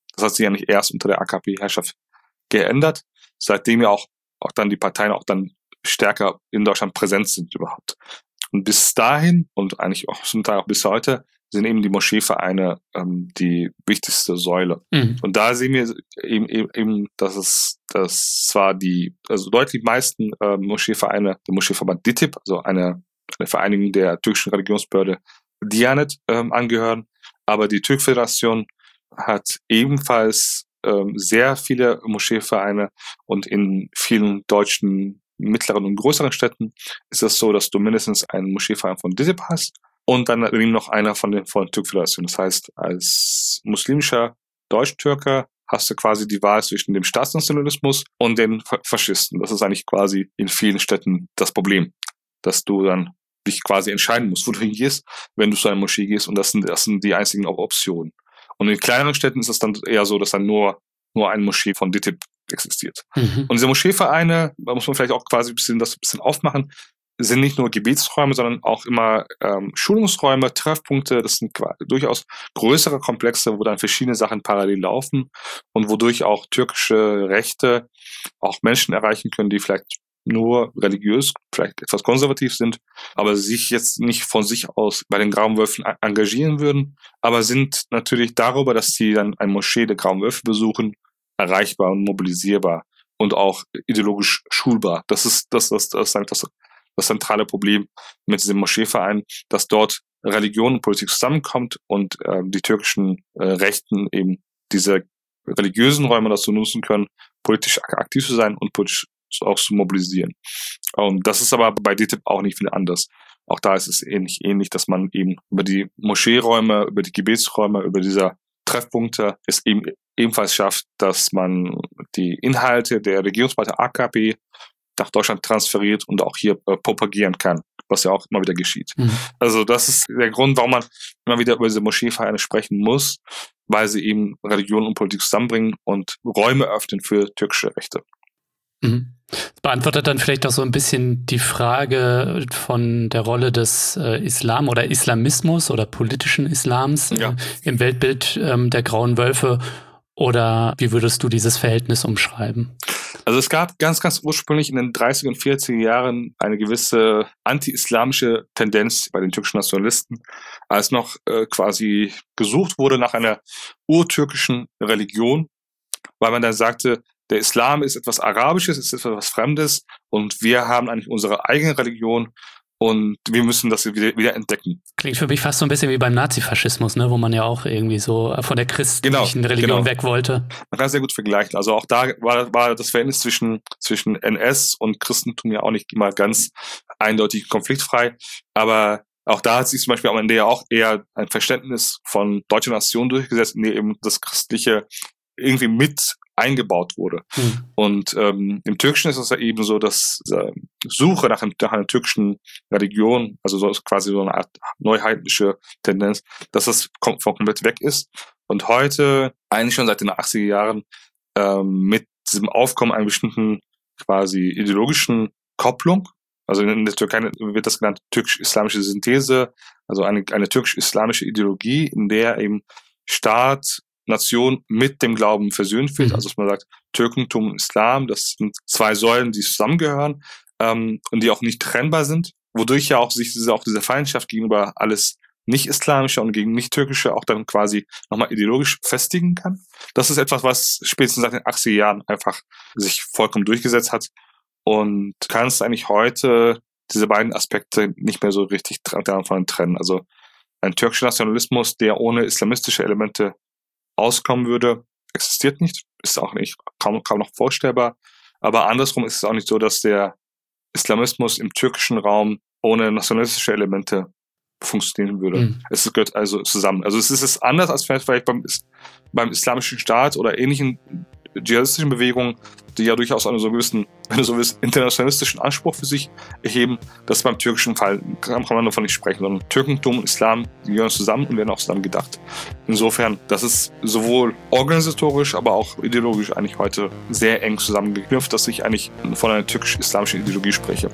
Das hat sich ja nicht erst unter der A K P-Herrschaft geändert, seitdem ja auch, auch dann die Parteien auch dann stärker in Deutschland präsent sind überhaupt. Und bis dahin und eigentlich auch zum Teil auch bis heute sind eben die Moscheevereine ähm, die wichtigste Säule. Mhm. Und da sehen wir eben, eben, eben dass es dass zwar die also deutlich meisten äh, Moscheevereine, der Moscheeverband D I T I B, also eine, eine Vereinigung der türkischen Religionsbehörde Diyanet, ähm, angehören, aber die Türkföderation hat ebenfalls ähm, sehr viele Moscheevereine und in vielen deutschen mittleren und größeren Städten ist es so, dass du mindestens einen Moscheeverein von D I T I B hast und dann eben noch einer von den von der Türkföderation. Das heißt, als muslimischer Deutsch-Türke hast du quasi die Wahl zwischen dem Staatsnationalismus und den Faschisten. Das ist eigentlich quasi in vielen Städten das Problem, dass du dann dich quasi entscheiden musst, wo du hingehst, wenn du zu einer Moschee gehst, und das sind, das sind die einzigen Optionen. Und in kleineren Städten ist es dann eher so, dass dann nur, nur eine Moschee von D I T I B existiert. Mhm. Und diese Moscheevereine, da muss man vielleicht auch quasi ein bisschen das ein bisschen aufmachen, sind nicht nur Gebetsräume, sondern auch immer ähm, Schulungsräume, Treffpunkte. Das sind durchaus größere Komplexe, wo dann verschiedene Sachen parallel laufen und wodurch auch türkische Rechte auch Menschen erreichen können, die vielleicht nur religiös, vielleicht etwas konservativ sind, aber sich jetzt nicht von sich aus bei den Grauen Wölfen engagieren würden, aber sind natürlich darüber, dass sie dann eine Moschee der Grauen Wölfe besuchen, erreichbar und mobilisierbar und auch ideologisch schulbar. Das ist das, das, das, das, das das zentrale Problem mit diesem Moscheeverein, dass dort Religion und Politik zusammenkommt und äh, die türkischen äh, Rechten eben diese religiösen Räume dazu nutzen können, politisch aktiv zu sein und politisch auch zu mobilisieren. Und das ist aber bei D I T I B auch nicht viel anders. Auch da ist es ähnlich, ähnlich, dass man eben über die Moscheeräume, über die Gebetsräume, über diese Treffpunkte es eben ebenfalls schafft, dass man die Inhalte der Regierungspartei A K P nach Deutschland transferiert und auch hier äh, propagieren kann, was ja auch immer wieder geschieht. Mhm. Also das ist der Grund, warum man immer wieder über diese Moscheevereine sprechen muss, weil sie eben Religion und Politik zusammenbringen und Räume öffnen für türkische Rechte. Mhm. Das beantwortet dann vielleicht auch so ein bisschen die Frage von der Rolle des äh, Islam oder Islamismus oder politischen Islams ja. äh, im Weltbild ähm, der Grauen Wölfe. Oder wie würdest du dieses Verhältnis umschreiben? Also es gab ganz, ganz ursprünglich in den dreißiger und vierziger Jahren eine gewisse anti-islamische Tendenz bei den türkischen Nationalisten, als noch äh, quasi gesucht wurde nach einer urtürkischen Religion, weil man dann sagte, der Islam ist etwas Arabisches, ist etwas Fremdes und wir haben eigentlich unsere eigene Religion und wir müssen das wieder, wieder entdecken. Klingt für mich fast so ein bisschen wie beim Nazifaschismus, ne, wo man ja auch irgendwie so von der christlichen genau, Religion genau. weg wollte. Man kann es sehr gut vergleichen. Also auch da war, war das Verhältnis zwischen, zwischen N S und Christentum ja auch nicht immer ganz eindeutig konfliktfrei. Aber auch da hat sich zum Beispiel am Ende ja auch eher ein Verständnis von deutscher Nation durchgesetzt, in dem eben das Christliche irgendwie mit eingebaut wurde. Hm. Und ähm, im Türkischen ist es ja eben so, dass äh, Suche nach, einem, nach einer türkischen Religion, also so quasi so eine Art neuheidnische Tendenz, dass das kom- komplett weg ist. Und heute, eigentlich schon seit den achtziger Jahren, ähm, mit diesem Aufkommen einer bestimmten quasi ideologischen Kopplung, also in der Türkei wird das genannt türkisch-islamische Synthese, also eine, eine türkisch-islamische Ideologie, in der eben Staat, Nation mit dem Glauben versöhnt wird. Mhm. Also dass man sagt, Türkentum und Islam, das sind zwei Säulen, die zusammengehören ähm, und die auch nicht trennbar sind, wodurch ja auch sich diese, auch diese Feindschaft gegenüber alles nicht-islamische und gegen nicht-türkische auch dann quasi nochmal ideologisch festigen kann. Das ist etwas, was spätestens seit den achtziger Jahren einfach sich vollkommen durchgesetzt hat und kannst eigentlich heute diese beiden Aspekte nicht mehr so richtig davon trennen. Also ein türkischer Nationalismus, der ohne islamistische Elemente auskommen würde, existiert nicht, ist auch nicht kaum, kaum noch vorstellbar. Aber andersrum ist es auch nicht so, dass der Islamismus im türkischen Raum ohne nationalistische Elemente funktionieren würde. Mhm. Es gehört also zusammen. Also es ist anders als vielleicht beim, beim islamischen Staat oder ähnlichen dschihadistischen Bewegungen, die ja durchaus einen so gewissen, einen so gewissen internationalistischen Anspruch für sich erheben. Das ist beim türkischen Fall, kann man davon nicht sprechen, sondern Türkentum und Islam, die gehören zusammen und werden auch zusammen gedacht. Insofern, das ist sowohl organisatorisch, aber auch ideologisch eigentlich heute sehr eng zusammengeknüpft, dass ich eigentlich von einer türkisch-islamischen Ideologie spreche.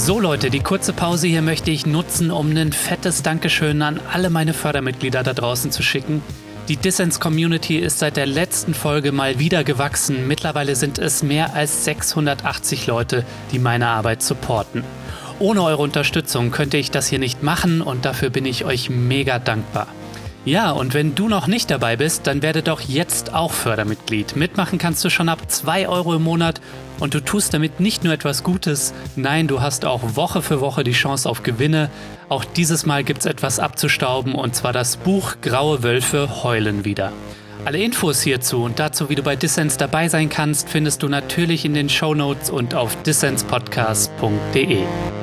So Leute, die kurze Pause hier möchte ich nutzen, um ein fettes Dankeschön an alle meine Fördermitglieder da draußen zu schicken. Die Dissens-Community ist seit der letzten Folge mal wieder gewachsen. Mittlerweile sind es mehr als sechshundertachtzig Leute, die meine Arbeit supporten. Ohne eure Unterstützung könnte ich das hier nicht machen und dafür bin ich euch mega dankbar. Ja, und wenn du noch nicht dabei bist, dann werde doch jetzt auch Fördermitglied. Mitmachen kannst du schon ab zwei Euro im Monat und du tust damit nicht nur etwas Gutes, nein, du hast auch Woche für Woche die Chance auf Gewinne. Auch dieses Mal gibt's etwas abzustauben und zwar das Buch Graue Wölfe heulen wieder. Alle Infos hierzu und dazu, wie du bei Dissens dabei sein kannst, findest du natürlich in den Shownotes und auf dissenspodcast punkt de.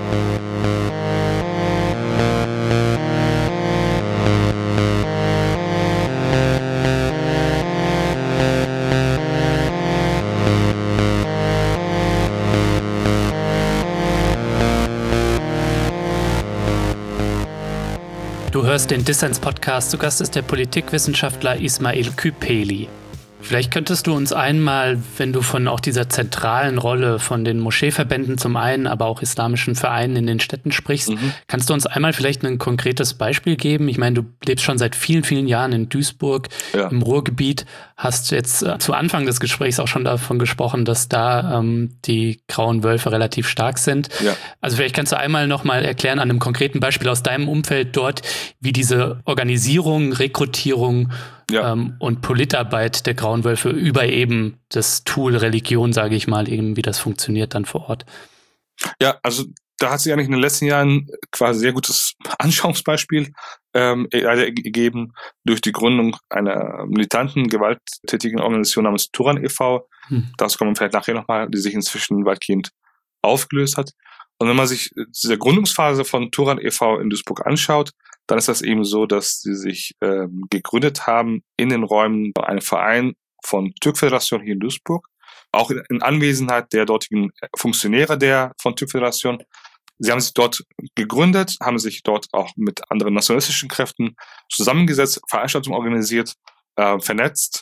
Du hörst den Dissens-Podcast, zu Gast ist der Politikwissenschaftler Ismail Küpeli. Vielleicht könntest du uns einmal, wenn du von auch dieser zentralen Rolle von den Moscheeverbänden zum einen, aber auch islamischen Vereinen in den Städten sprichst, mhm. kannst du uns einmal vielleicht ein konkretes Beispiel geben? Ich meine, du lebst schon seit vielen, vielen Jahren in Duisburg, ja. im Ruhrgebiet, hast jetzt äh, zu Anfang des Gesprächs auch schon davon gesprochen, dass da ähm, die Grauen Wölfe relativ stark sind. Ja. Also vielleicht kannst du einmal nochmal erklären an einem konkreten Beispiel aus deinem Umfeld dort, wie diese Organisierung, Rekrutierung Ja. Ähm, und Politarbeit der Grauen Wölfe über eben das Tool Religion, sage ich mal, eben wie das funktioniert dann vor Ort. Ja, also da hat sich eigentlich in den letzten Jahren quasi sehr gutes Anschauungsbeispiel ähm, gegeben durch die Gründung einer militanten, gewalttätigen Organisation namens Turan e V Hm. Dazu kommen wir vielleicht nachher nochmal, die sich inzwischen weitgehend aufgelöst hat. Und wenn man sich diese Gründungsphase von Turan e V in Duisburg anschaut, dann ist das eben so, dass sie sich ähm, gegründet haben in den Räumen bei einem Verein von Türk-Föderation hier in Duisburg, auch in, in Anwesenheit der dortigen Funktionäre der von Türk-Föderation. Sie haben sich dort gegründet, haben sich dort auch mit anderen nationalistischen Kräften zusammengesetzt, Veranstaltungen organisiert, äh, vernetzt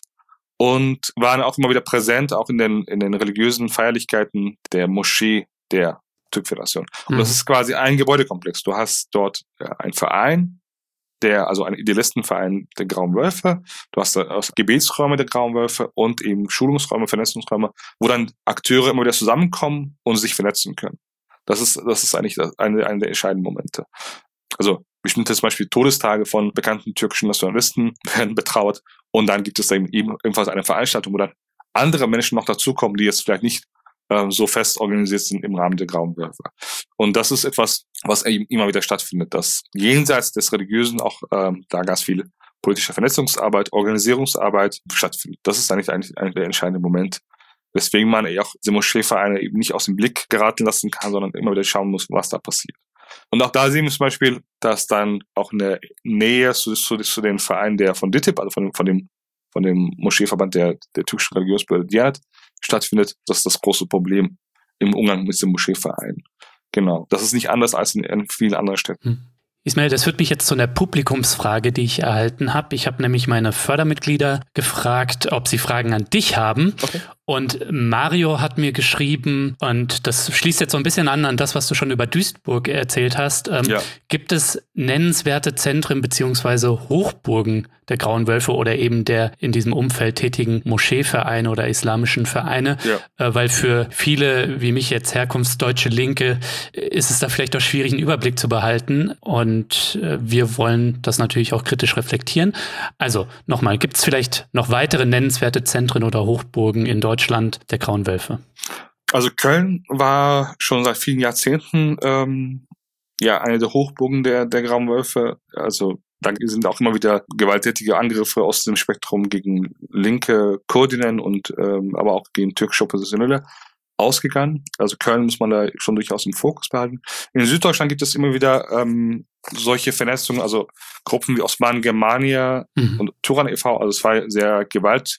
und waren auch immer wieder präsent, auch in den, in den religiösen Feierlichkeiten der Moschee der Türk-Föderation. Und mhm. das ist quasi ein Gebäudekomplex. Du hast dort ja, einen Verein, der, also einen Idealistenverein der Grauen Wölfe, du hast da Gebetsräume der Grauen Wölfe und eben Schulungsräume, Vernetzungsräume, wo dann Akteure immer wieder zusammenkommen und sich vernetzen können. Das ist, das ist eigentlich das, eine, eine der entscheidenden Momente. Also bestimmte zum Beispiel Todestage von bekannten türkischen Nationalisten werden betraut und dann gibt es dann eben ebenfalls eine Veranstaltung, wo dann andere Menschen noch dazukommen, die jetzt vielleicht nicht so fest organisiert sind im Rahmen der Grauen Wölfe. Und das ist etwas, was eben immer wieder stattfindet, dass jenseits des Religiösen auch ähm, da ganz viel politische Vernetzungsarbeit, Organisierungsarbeit stattfindet. Das ist eigentlich, eigentlich, eigentlich der entscheidende Moment, weswegen man auch diese Moscheevereine eben nicht aus dem Blick geraten lassen kann, sondern immer wieder schauen muss, was da passiert. Und auch da sehen wir zum Beispiel, dass dann auch eine Nähe zu, zu, zu den Vereinen der von D I T I B, also von, von dem von dem Moscheeverband der, der türkischen Religionsbehörde Diyanet stattfindet. Das ist das große Problem im Umgang mit dem Moscheeverein. Genau. Das ist nicht anders als in, in vielen anderen Städten. Hm. Ismail, das führt mich jetzt zu einer Publikumsfrage, die ich erhalten habe. Ich habe nämlich meine Fördermitglieder gefragt, ob sie Fragen an dich haben. Okay. Und Mario hat mir geschrieben, und das schließt jetzt so ein bisschen an an das, was du schon über Duisburg erzählt hast. Ähm, ja. Gibt es nennenswerte Zentren beziehungsweise Hochburgen der Grauen Wölfe oder eben der in diesem Umfeld tätigen Moscheevereine oder islamischen Vereine? Ja. Äh, weil für viele, wie mich jetzt herkunftsdeutsche Linke, ist es da vielleicht auch schwierig, einen Überblick zu behalten. Und äh, wir wollen das natürlich auch kritisch reflektieren. Also nochmal, gibt es vielleicht noch weitere nennenswerte Zentren oder Hochburgen in Deutschland der Grauen Wölfe? Also Köln war schon seit vielen Jahrzehnten ähm, ja eine der Hochburgen der, der Grauen Wölfe. Also da sind auch immer wieder gewalttätige Angriffe aus dem Spektrum gegen linke Kurdinnen und ähm, aber auch gegen türkische Oppositionelle ausgegangen. Also Köln muss man da schon durchaus im Fokus behalten. In Süddeutschland gibt es immer wieder ähm, solche Vernetzungen, also Gruppen wie Osman Germania mhm. und Turan e V, also zwei sehr gewalt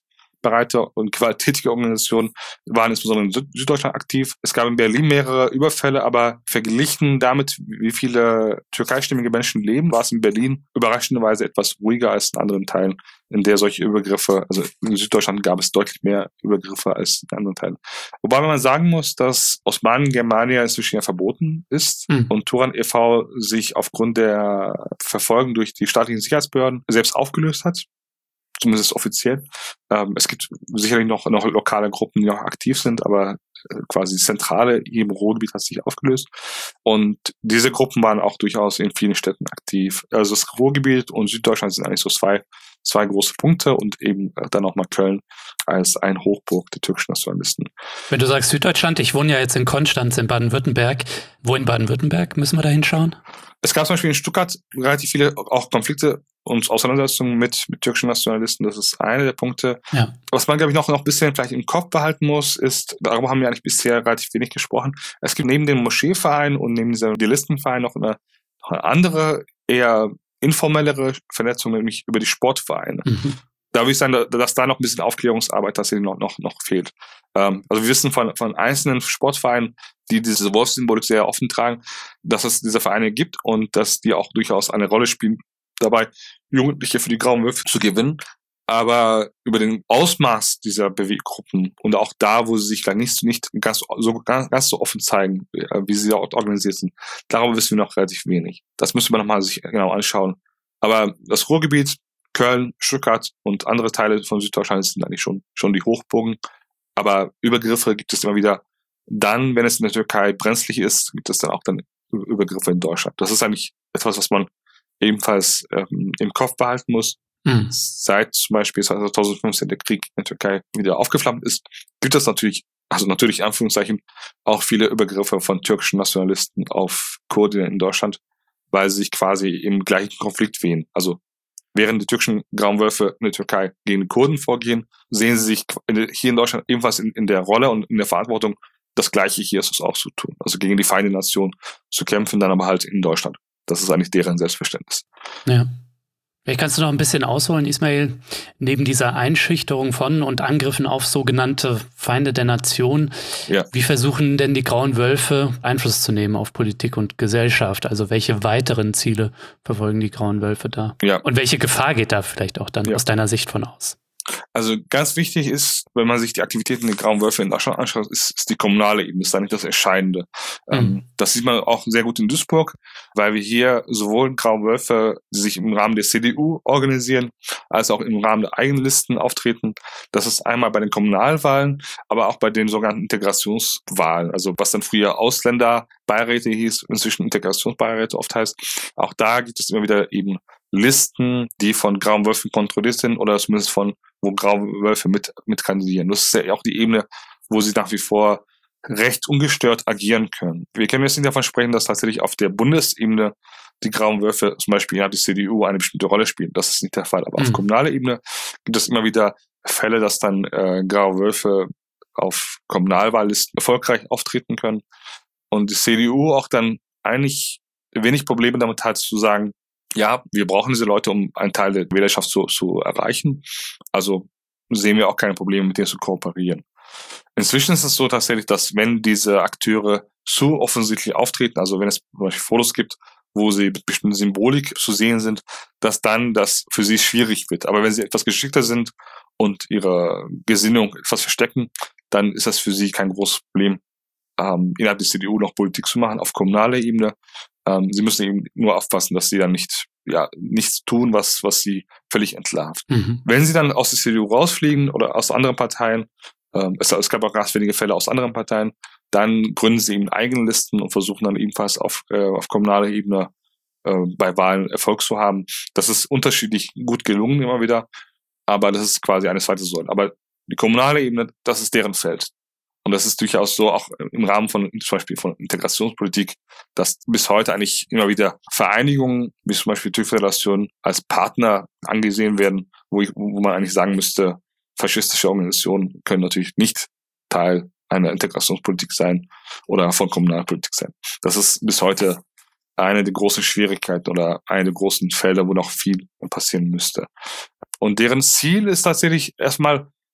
gewaltbereite und gewalttätige Organisationen waren insbesondere in Süd- Süddeutschland aktiv. Es gab in Berlin mehrere Überfälle, aber verglichen damit, wie viele türkeistämmige Menschen leben, war es in Berlin überraschenderweise etwas ruhiger als in anderen Teilen, in der solche Übergriffe, also in Süddeutschland gab es deutlich mehr Übergriffe als in anderen Teilen. Wobei man sagen muss, dass Osmanen Germania inzwischen ja verboten ist mhm. und Turan e V sich aufgrund der Verfolgung durch die staatlichen Sicherheitsbehörden selbst aufgelöst hat. Zumindest offiziell. Ähm, es gibt sicherlich noch, noch lokale Gruppen, die noch aktiv sind, aber äh, quasi die Zentrale im Ruhrgebiet hat sich aufgelöst. Und diese Gruppen waren auch durchaus in vielen Städten aktiv. Also das Ruhrgebiet und Süddeutschland sind eigentlich so zwei, zwei große Punkte und eben äh, dann nochmal Köln als ein Hochburg der türkischen Nationalisten. Wenn du sagst Süddeutschland, ich wohne ja jetzt in Konstanz in Baden-Württemberg. Wo in Baden-Württemberg müssen wir da hinschauen? Es gab zum Beispiel in Stuttgart relativ viele auch Konflikte und Auseinandersetzungen mit, mit türkischen Nationalisten. Das ist einer der Punkte. Ja. Was man, glaube ich, noch, noch ein bisschen vielleicht im Kopf behalten muss, ist, darüber haben wir eigentlich bisher relativ wenig gesprochen. Es gibt neben dem Moscheeverein und neben diesem Idealistenverein noch eine, noch eine andere, eher informellere Vernetzung, nämlich über die Sportvereine. Mhm. Da würde ich sagen, dass da noch ein bisschen Aufklärungsarbeit tatsächlich noch, noch, noch fehlt. Ähm, also wir wissen von, von einzelnen Sportvereinen, die diese Wolfssymbolik sehr offen tragen, dass es diese Vereine gibt und dass die auch durchaus eine Rolle spielen, dabei Jugendliche für die Grauen Wölfe zu gewinnen. Aber über den Ausmaß dieser Beweggruppen und auch da, wo sie sich dann nicht, nicht ganz so, ganz, ganz so offen zeigen, wie sie dort organisiert sind, darüber wissen wir noch relativ wenig. Das müsste man nochmal sich genau anschauen. Aber das Ruhrgebiet, Köln, Stuttgart und andere Teile von Süddeutschland sind eigentlich schon, schon die Hochburgen. Aber Übergriffe gibt es immer wieder. Dann, wenn es in der Türkei brenzlig ist, gibt es dann auch dann Übergriffe in Deutschland. Das ist eigentlich etwas, was man ebenfalls ähm, im Kopf behalten muss. Mhm. Seit zum Beispiel zwanzig fünfzehn der Krieg in der Türkei wieder aufgeflammt ist, gibt es natürlich, also natürlich in Anführungszeichen, auch viele Übergriffe von türkischen Nationalisten auf Kurden in Deutschland, weil sie sich quasi im gleichen Konflikt wehen. Also während die türkischen Grauen Wölfe in der Türkei gegen die Kurden vorgehen, sehen sie sich hier in Deutschland ebenfalls in, in der Rolle und in der Verantwortung, das Gleiche hier ist es auch zu tun. Also gegen die Feinde Nation zu kämpfen, dann aber halt in Deutschland. Das ist eigentlich deren Selbstverständnis. Ja. Vielleicht kannst du noch ein bisschen ausholen, Ismail, neben dieser Einschüchterung von und Angriffen auf sogenannte Feinde der Nation. Ja. Wie versuchen denn die Grauen Wölfe Einfluss zu nehmen auf Politik und Gesellschaft? Also welche weiteren Ziele verfolgen die Grauen Wölfe da? Ja. Und welche Gefahr geht da vielleicht auch dann ja. aus deiner Sicht von aus? Also ganz wichtig ist, wenn man sich die Aktivitäten der Grauen Wölfe in Deutschland anschaut, ist, ist die kommunale Ebene, ist da nicht das Entscheidende. Mhm. Ähm, das sieht man auch sehr gut in Duisburg, weil wir hier sowohl Graue Wölfe, die sich im Rahmen der C D U organisieren, als auch im Rahmen der eigenen Listen auftreten. Das ist einmal bei den Kommunalwahlen, aber auch bei den sogenannten Integrationswahlen, also was dann früher Ausländerbeiräte hieß, inzwischen Integrationsbeiräte oft heißt. Auch da gibt es immer wieder eben Listen, die von Grauen Wölfen kontrolliert sind oder zumindest von, wo Graue Wölfe mit, mit kandidieren. Das ist ja auch die Ebene, wo sie nach wie vor recht ungestört agieren können. Wir können jetzt nicht davon sprechen, dass tatsächlich auf der Bundesebene die Grauen Wölfe zum Beispiel innerhalb der C D U eine bestimmte Rolle spielen. Das ist nicht der Fall. Aber mhm. auf kommunaler Ebene gibt es immer wieder Fälle, dass dann äh, Graue Wölfe auf Kommunalwahllisten erfolgreich auftreten können und die C D U auch dann eigentlich wenig Probleme damit hat zu sagen, ja, wir brauchen diese Leute, um einen Teil der Wählerschaft zu, zu erreichen. Also sehen wir auch keine Probleme, mit denen zu kooperieren. Inzwischen ist es so tatsächlich, dass wenn diese Akteure zu offensichtlich auftreten, also wenn es zum Beispiel Fotos gibt, wo sie mit bestimmter Symbolik zu sehen sind, dass dann das für sie schwierig wird. Aber wenn sie etwas geschickter sind und ihre Gesinnung etwas verstecken, dann ist das für sie kein großes Problem, ähm, innerhalb der C D U noch Politik zu machen, auf kommunaler Ebene. Ähm, sie müssen eben nur aufpassen, dass sie dann nicht, ja, nichts tun, was, was sie völlig entlarvt. Mhm. Wenn sie dann aus der C D U rausfliegen oder aus anderen Parteien, ähm, es, es gab auch ganz wenige Fälle aus anderen Parteien, dann gründen sie eben eigene Listen und versuchen dann ebenfalls auf, äh, auf kommunaler Ebene äh, bei Wahlen Erfolg zu haben. Das ist unterschiedlich gut gelungen immer wieder, aber das ist quasi eine zweite Säule. Aber die kommunale Ebene, das ist deren Feld. Und das ist durchaus so auch im Rahmen von zum Beispiel von Integrationspolitik, dass bis heute eigentlich immer wieder Vereinigungen, wie zum Beispiel die TÜV-Föderation, als Partner angesehen werden, wo, ich, wo man eigentlich sagen müsste, faschistische Organisationen können natürlich nicht Teil einer Integrationspolitik sein oder von Kommunalpolitik sein. Das ist bis heute eine der großen Schwierigkeiten oder eine der großen Felder, wo noch viel passieren müsste. Und deren Ziel ist tatsächlich erstmal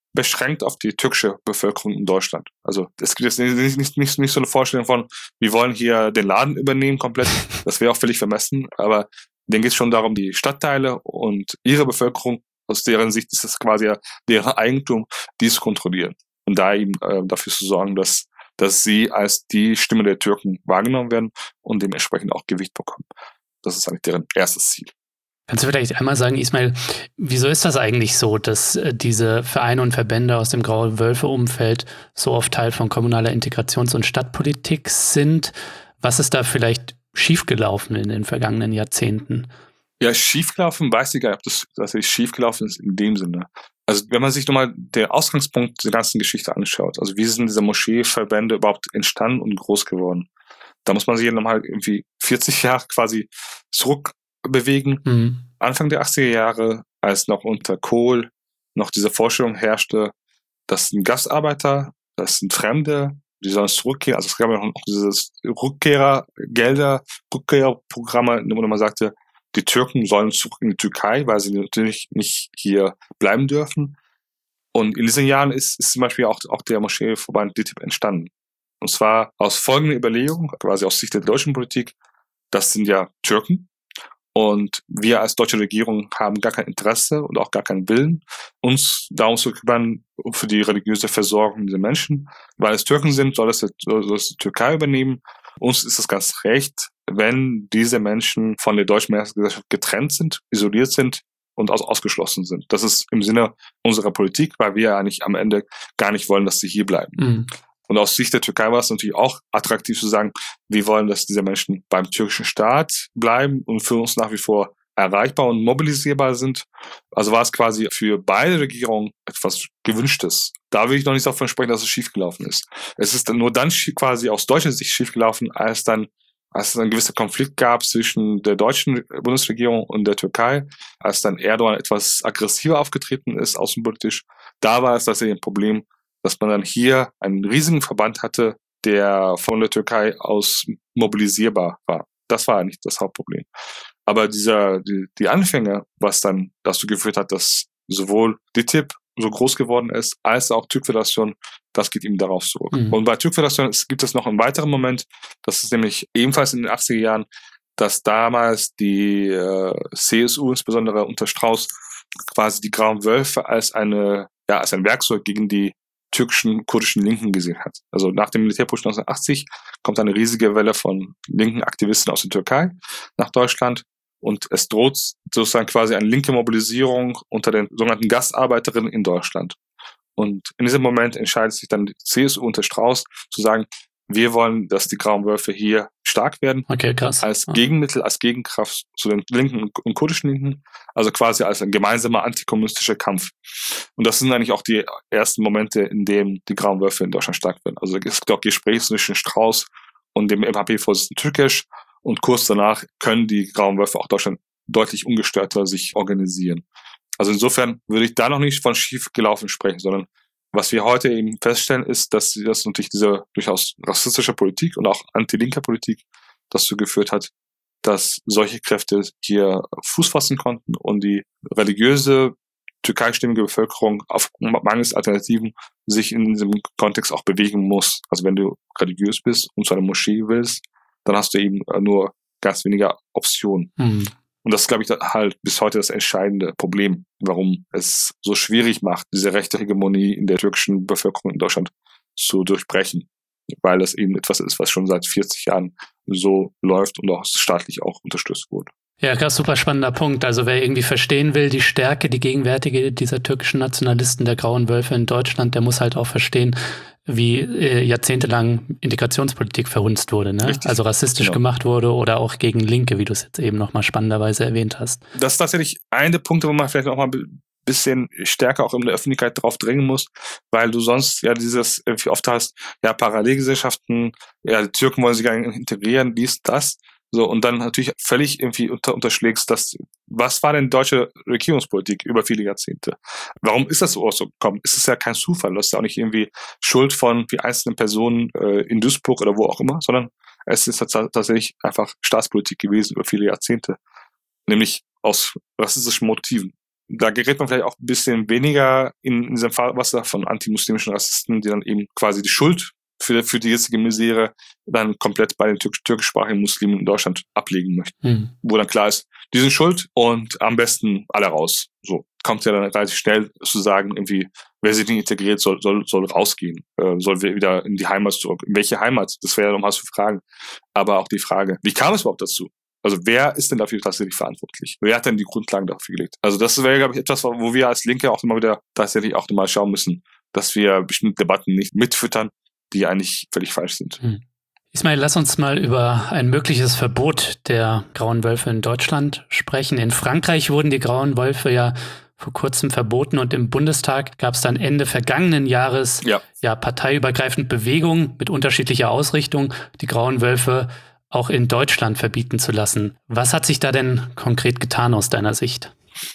beschränkt auf die türkische Bevölkerung in Deutschland. Also es gibt jetzt nicht, nicht, nicht, nicht so eine Vorstellung von, wir wollen hier den Laden übernehmen komplett. Das wäre auch völlig vermessen. Aber denen geht es schon darum, die Stadtteile und ihre Bevölkerung, aus deren Sicht ist es quasi ja deren Eigentum, die zu kontrollieren. Und da eben äh, dafür zu sorgen, dass, dass sie als die Stimme der Türken wahrgenommen werden und dementsprechend auch Gewicht bekommen. Das ist eigentlich deren erstes Ziel. Kannst du vielleicht einmal sagen, Ismail, wieso ist das eigentlich so, dass äh, diese Vereine und Verbände aus dem Graue-Wölfe-Umfeld so oft Teil von kommunaler Integrations- und Stadtpolitik sind? Was ist da vielleicht schiefgelaufen in den vergangenen Jahrzehnten? Ja, schiefgelaufen weiß ich gar nicht, ob das tatsächlich schiefgelaufen ist in dem Sinne. Also wenn man sich nochmal den Ausgangspunkt der ganzen Geschichte anschaut, also wie sind diese Moscheeverbände überhaupt entstanden und groß geworden, da muss man sich nochmal irgendwie vierzig Jahre quasi zurückbewegen. Mhm. Anfang der achtziger Jahre, als noch unter Kohl noch diese Vorstellung herrschte, das sind Gastarbeiter, das sind Fremde, die sollen zurückkehren. Also es gab ja noch dieses Rückkehrergelder, Rückkehrprogramme, wo man sagte, die Türken sollen zurück in die Türkei, weil sie natürlich nicht hier bleiben dürfen. Und in diesen Jahren ist, ist zum Beispiel auch, auch der Moscheeverband D I T I B entstanden. Und zwar aus folgender Überlegung, quasi aus Sicht der deutschen Politik, das sind ja Türken. Und wir als deutsche Regierung haben gar kein Interesse und auch gar keinen Willen, uns darum zu kümmern, für die religiöse Versorgung dieser Menschen. Weil es Türken sind, soll es, soll es die Türkei übernehmen. Uns ist es ganz recht, wenn diese Menschen von der deutschen Mehrheitsgesellschaft getrennt sind, isoliert sind und aus, ausgeschlossen sind. Das ist im Sinne unserer Politik, weil wir eigentlich am Ende gar nicht wollen, dass sie hier bleiben. Mhm. Und aus Sicht der Türkei war es natürlich auch attraktiv zu sagen, wir wollen, dass diese Menschen beim türkischen Staat bleiben und für uns nach wie vor erreichbar und mobilisierbar sind. Also war es quasi für beide Regierungen etwas Gewünschtes. Da will ich noch nicht davon sprechen, dass es schiefgelaufen ist. Es ist dann nur dann quasi aus deutscher Sicht schiefgelaufen, als dann als es ein gewisser Konflikt gab zwischen der deutschen Bundesregierung und der Türkei, als dann Erdogan etwas aggressiver aufgetreten ist, außenpolitisch. Da war es tatsächlich ein Problem, dass man dann hier einen riesigen Verband hatte, der von der Türkei aus mobilisierbar war. Das war eigentlich das Hauptproblem. Aber dieser, die, die Anfänge, was dann dazu geführt hat, dass sowohl D I T I B so groß geworden ist, als auch Türkföderation, das geht ihm darauf zurück. Mhm. Und bei Türkföderation gibt es noch einen weiteren Moment, das ist nämlich ebenfalls in den achtziger Jahren, dass damals die äh, C S U, insbesondere unter Strauß, quasi die Grauen Wölfe als eine, ja, als ein Werkzeug gegen die türkischen, kurdischen Linken gesehen hat. Also nach dem Militärputsch neunzehnhundertachtzig kommt eine riesige Welle von linken Aktivisten aus der Türkei nach Deutschland und es droht sozusagen quasi eine linke Mobilisierung unter den sogenannten Gastarbeiterinnen in Deutschland. Und in diesem Moment entscheidet sich dann die C S U unter Strauß zu sagen, wir wollen, dass die Grauen Wölfe hier stark werden. Okay, krass. Als Gegenmittel, als Gegenkraft zu den linken und kurdischen Linken. Also quasi als ein gemeinsamer antikommunistischer Kampf. Und das sind eigentlich auch die ersten Momente, in denen die Grauen Wölfe in Deutschland stark werden. Also es gibt auch Gespräche zwischen Strauß und dem M H P-Vorsitzenden Türkesch. Und kurz danach können die Grauen Wölfe auch Deutschland deutlich ungestörter sich organisieren. Also insofern würde ich da noch nicht von schief gelaufen sprechen, sondern was wir heute eben feststellen, ist, dass das natürlich diese durchaus rassistische Politik und auch anti-linke Politik dazu geführt hat, dass solche Kräfte hier Fuß fassen konnten und die religiöse türkeistimmige Bevölkerung auf mangels Alternativen sich in diesem Kontext auch bewegen muss. Also wenn du religiös bist und zu einer Moschee willst, dann hast du eben nur ganz wenige Optionen. Mhm. Und das ist, glaube ich, halt bis heute das entscheidende Problem, warum es so schwierig macht, diese rechte Hegemonie in der türkischen Bevölkerung in Deutschland zu durchbrechen. Weil das eben etwas ist, was schon seit vierzig Jahren so läuft und auch staatlich auch unterstützt wurde. Ja, krass, super spannender Punkt. Also wer irgendwie verstehen will, die Stärke, die gegenwärtige dieser türkischen Nationalisten der Grauen Wölfe in Deutschland, der muss halt auch verstehen, wie äh, jahrzehntelang Integrationspolitik verhunzt wurde, ne? Also rassistisch genau. gemacht wurde oder auch gegen Linke, wie du es jetzt eben nochmal spannenderweise erwähnt hast. Das ist tatsächlich einer der Punkte, wo man vielleicht nochmal ein bisschen stärker auch in der Öffentlichkeit drauf dringen muss, weil du sonst ja dieses irgendwie oft hast, ja Parallelgesellschaften, ja die Türken wollen sich gar nicht integrieren, dies, das. So, und dann natürlich völlig irgendwie unter, unterschlägst, dass, was war denn deutsche Regierungspolitik über viele Jahrzehnte? Warum ist das so gekommen? Es ist ja kein Zufall, das ist ja auch nicht irgendwie Schuld von wie einzelnen Personen äh, in Duisburg oder wo auch immer, sondern es ist tatsächlich einfach Staatspolitik gewesen über viele Jahrzehnte. Nämlich aus rassistischen Motiven. da gerät man vielleicht auch ein bisschen weniger in, in diesem Fahrwasser von antimuslimischen Rassisten, die dann eben quasi die Schuld für, für die jetzige Misere dann komplett bei den türk- türkischsprachigen Muslimen in Deutschland ablegen möchten. Mhm. Wo dann klar ist, die sind schuld und am besten alle raus. So kommt ja dann relativ schnell zu sagen, irgendwie, wer sich nicht integriert, soll, soll, soll rausgehen, äh, soll wieder in die Heimat zurück. In welche Heimat? Das wäre ja nochmal zu fragen. Aber auch die Frage, wie kam es überhaupt dazu? Also wer ist denn dafür tatsächlich verantwortlich? Wer hat denn die Grundlagen dafür gelegt? Also das wäre, glaube ich, etwas, wo wir als Linke auch immer wieder tatsächlich auch nochmal schauen müssen, dass wir bestimmte Debatten nicht mitfüttern, die eigentlich völlig falsch sind. Hm. Ismail, lass uns mal über ein mögliches Verbot der Grauen Wölfe in Deutschland sprechen. In Frankreich wurden die Grauen Wölfe ja vor kurzem verboten und im Bundestag gab es dann Ende vergangenen Jahres ja, ja parteiübergreifend Bewegungen mit unterschiedlicher Ausrichtung, die Grauen Wölfe auch in Deutschland verbieten zu lassen. Was hat sich da denn konkret getan aus deiner Sicht?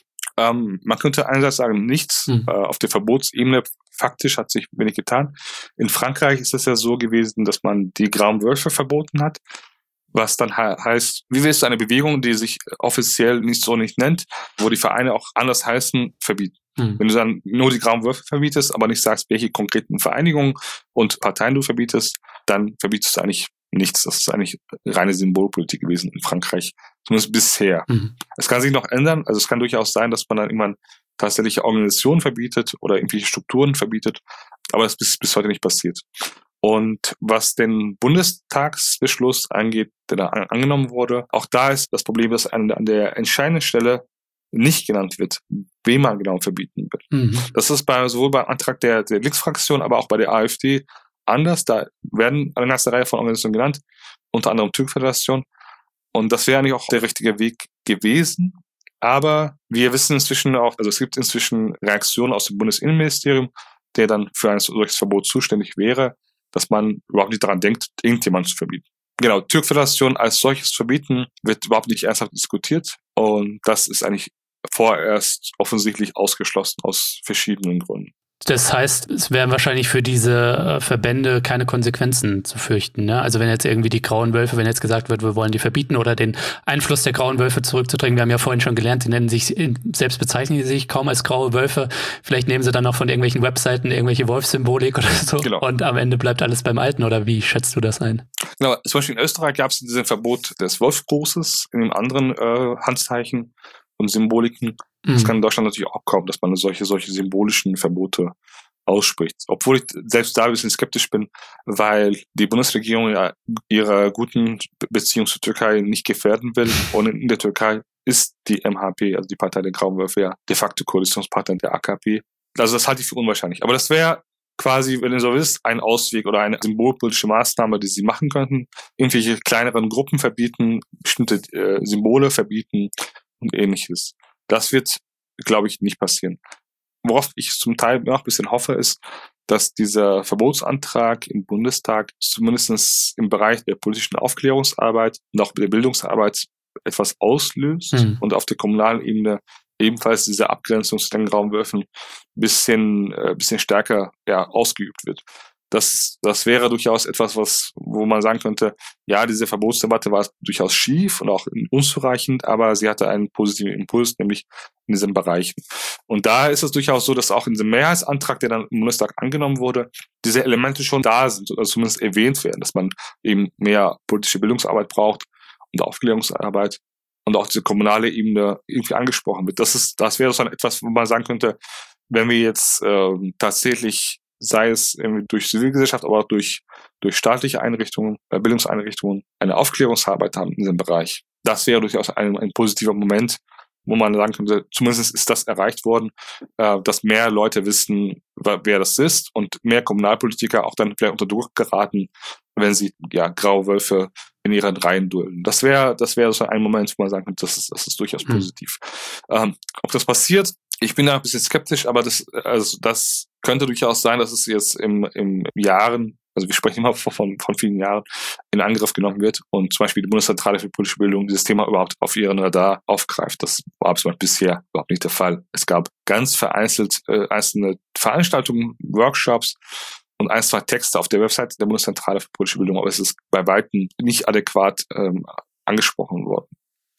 Ähm, man könnte einerseits sagen, nichts. Hm. Äh, auf der Verbotsebene faktisch hat sich wenig getan. In Frankreich ist es ja so gewesen, dass man die Grauen Wölfe verboten hat, was dann he- heißt, wie willst du eine Bewegung, die sich offiziell nicht so nicht nennt, wo die Vereine auch anders heißen, verbieten? Hm. Wenn du dann nur die Grauen Wölfe verbietest, aber nicht sagst, welche konkreten Vereinigungen und Parteien du verbietest, dann verbietest du eigentlich nichts. Das ist eigentlich reine Symbolpolitik gewesen in Frankreich, zumindest bisher. Mhm. Es kann sich noch ändern, also es kann durchaus sein, dass man dann irgendwann tatsächlich Organisationen verbietet oder irgendwelche Strukturen verbietet, aber das ist bis heute nicht passiert. Und was den Bundestagsbeschluss angeht, der da an, angenommen wurde, auch da ist das Problem, dass an, an der entscheidenden Stelle nicht genannt wird, wem man genau verbieten wird. Mhm. Das ist bei, sowohl beim Antrag der, der Linksfraktion, aber auch bei der AfD anders. Da werden eine ganze Reihe von Organisationen genannt, unter anderem Türkföderation. Und das wäre eigentlich auch der richtige Weg gewesen. Aber wir wissen inzwischen auch, also es gibt inzwischen Reaktionen aus dem Bundesinnenministerium, der dann für ein solches Verbot zuständig wäre, dass man überhaupt nicht daran denkt, irgendjemanden zu verbieten. Genau, Türkföderation als solches verbieten wird überhaupt nicht ernsthaft diskutiert. Und das ist eigentlich vorerst offensichtlich ausgeschlossen aus verschiedenen Gründen. Das heißt, es wären wahrscheinlich für diese Verbände keine Konsequenzen zu fürchten, ne? Also wenn jetzt irgendwie die Grauen Wölfe, wenn jetzt gesagt wird, wir wollen die verbieten oder den Einfluss der Grauen Wölfe zurückzudrängen, wir haben ja vorhin schon gelernt, die nennen sich, selbst bezeichnen die sich kaum als graue Wölfe, vielleicht nehmen sie dann noch von irgendwelchen Webseiten irgendwelche Wolfssymbolik oder so, genau. Und am Ende bleibt alles beim Alten, oder wie schätzt du das ein? Genau, zum Beispiel in Österreich gab es dieses Verbot des Wolfgrußes in einem anderen äh, Handzeichen und Symboliken. Das kann in Deutschland natürlich auch kommen, dass man solche, solche symbolischen Verbote ausspricht. Obwohl ich selbst da ein bisschen skeptisch bin, weil die Bundesregierung ja ihre guten Beziehungen zur Türkei nicht gefährden will. Und in der Türkei ist die M H P, also die Partei der Grauen Wölfe, ja de facto Koalitionspartner der A K P. Also das halte ich für unwahrscheinlich. Aber das wäre quasi, wenn ihr so wisst, ein Ausweg oder eine symbolpolitische Maßnahme, die sie machen könnten. Irgendwelche kleineren Gruppen verbieten, bestimmte äh, Symbole verbieten und ähnliches. Das wird, glaube ich, nicht passieren. Worauf ich zum Teil noch ein bisschen hoffe, ist, dass dieser Verbotsantrag im Bundestag zumindest im Bereich der politischen Aufklärungsarbeit und auch der Bildungsarbeit etwas auslöst mhm. und auf der kommunalen Ebene ebenfalls diese Abgrenzung zu den Grauen Wölfen ein bisschen, äh, bisschen stärker ja, ausgeübt wird. Das, das wäre durchaus etwas, was, wo man sagen könnte, ja, diese Verbotsdebatte war durchaus schief und auch unzureichend, aber sie hatte einen positiven Impuls, nämlich in diesen Bereichen. Und da ist es durchaus so, dass auch in diesem Mehrheitsantrag, der dann im Bundestag angenommen wurde, diese Elemente schon da sind, oder zumindest erwähnt werden, dass man eben mehr politische Bildungsarbeit braucht und Aufklärungsarbeit und auch diese kommunale Ebene irgendwie angesprochen wird. Das ist, das wäre so etwas, wo man sagen könnte, wenn wir jetzt äh, tatsächlich sei es irgendwie durch Zivilgesellschaft, aber auch durch, durch staatliche Einrichtungen, äh, Bildungseinrichtungen, eine Aufklärungsarbeit haben in diesem Bereich. Das wäre durchaus ein, ein positiver Moment, wo man sagen könnte, zumindest ist das erreicht worden, äh, dass mehr Leute wissen, wer das ist und mehr Kommunalpolitiker auch dann vielleicht unter Druck geraten, wenn sie ja graue Wölfe in ihren Reihen dulden. Das wäre das wäre so ein Moment, wo man sagen könnte, das ist, das ist durchaus mhm. positiv. Ähm, ob das passiert, ich bin da ein bisschen skeptisch, aber das, also das könnte durchaus sein, dass es jetzt im, im Jahren, also wir sprechen immer von, von vielen Jahren, in Angriff genommen wird und zum Beispiel die Bundeszentrale für politische Bildung dieses Thema überhaupt auf ihren Radar aufgreift. Das war bisher überhaupt nicht der Fall. Es gab ganz vereinzelt äh, einzelne Veranstaltungen, Workshops und ein, zwei Texte auf der Website der Bundeszentrale für politische Bildung, aber es ist bei weitem nicht adäquat ähm, angesprochen worden.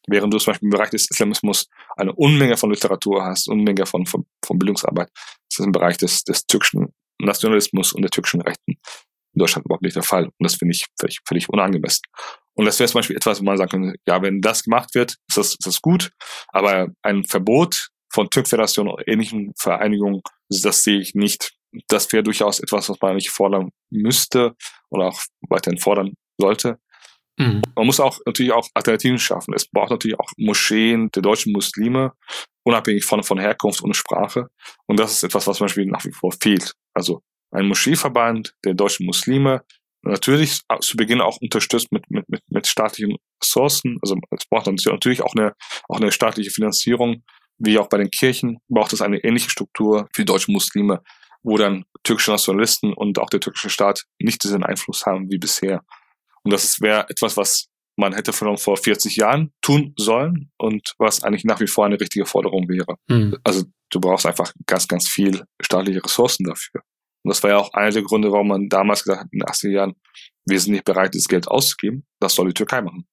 Während du zum Beispiel im Bereich des Islamismus eine Unmenge von Literatur hast, Unmenge von, von, von Bildungsarbeit. Das ist im Bereich des, des türkischen Nationalismus und der türkischen Rechten in Deutschland überhaupt nicht der Fall. Und das finde ich völlig, völlig unangemessen. Und das wäre zum Beispiel etwas, wo man sagen könnte, ja, wenn das gemacht wird, ist das, ist das gut. Aber ein Verbot von Türkföderation oder ähnlichen Vereinigungen, das sehe ich nicht. Das wäre durchaus etwas, was man nicht fordern müsste oder auch weiterhin fordern sollte. Mhm. Man muss auch natürlich auch Alternativen schaffen. Es braucht natürlich auch Moscheen der deutschen Muslime, unabhängig von, von Herkunft und Sprache. Und das ist etwas, was zum Beispiel nach wie vor fehlt. Also ein Moscheeverband der deutschen Muslime, natürlich zu Beginn auch unterstützt mit, mit, mit, mit staatlichen Ressourcen. Also es braucht natürlich auch eine, auch eine staatliche Finanzierung, wie auch bei den Kirchen braucht es eine ähnliche Struktur für die deutschen Muslime, wo dann türkische Nationalisten und auch der türkische Staat nicht diesen Einfluss haben wie bisher. Und das wäre etwas, was man hätte von vor vierzig Jahren tun sollen und was eigentlich nach wie vor eine richtige Forderung wäre. Mhm. Also du brauchst einfach ganz, ganz viel staatliche Ressourcen dafür. Und das war ja auch einer der Gründe, warum man damals gesagt hat, in den achtziger Jahren, wir sind nicht bereit, das Geld auszugeben, das soll die Türkei machen.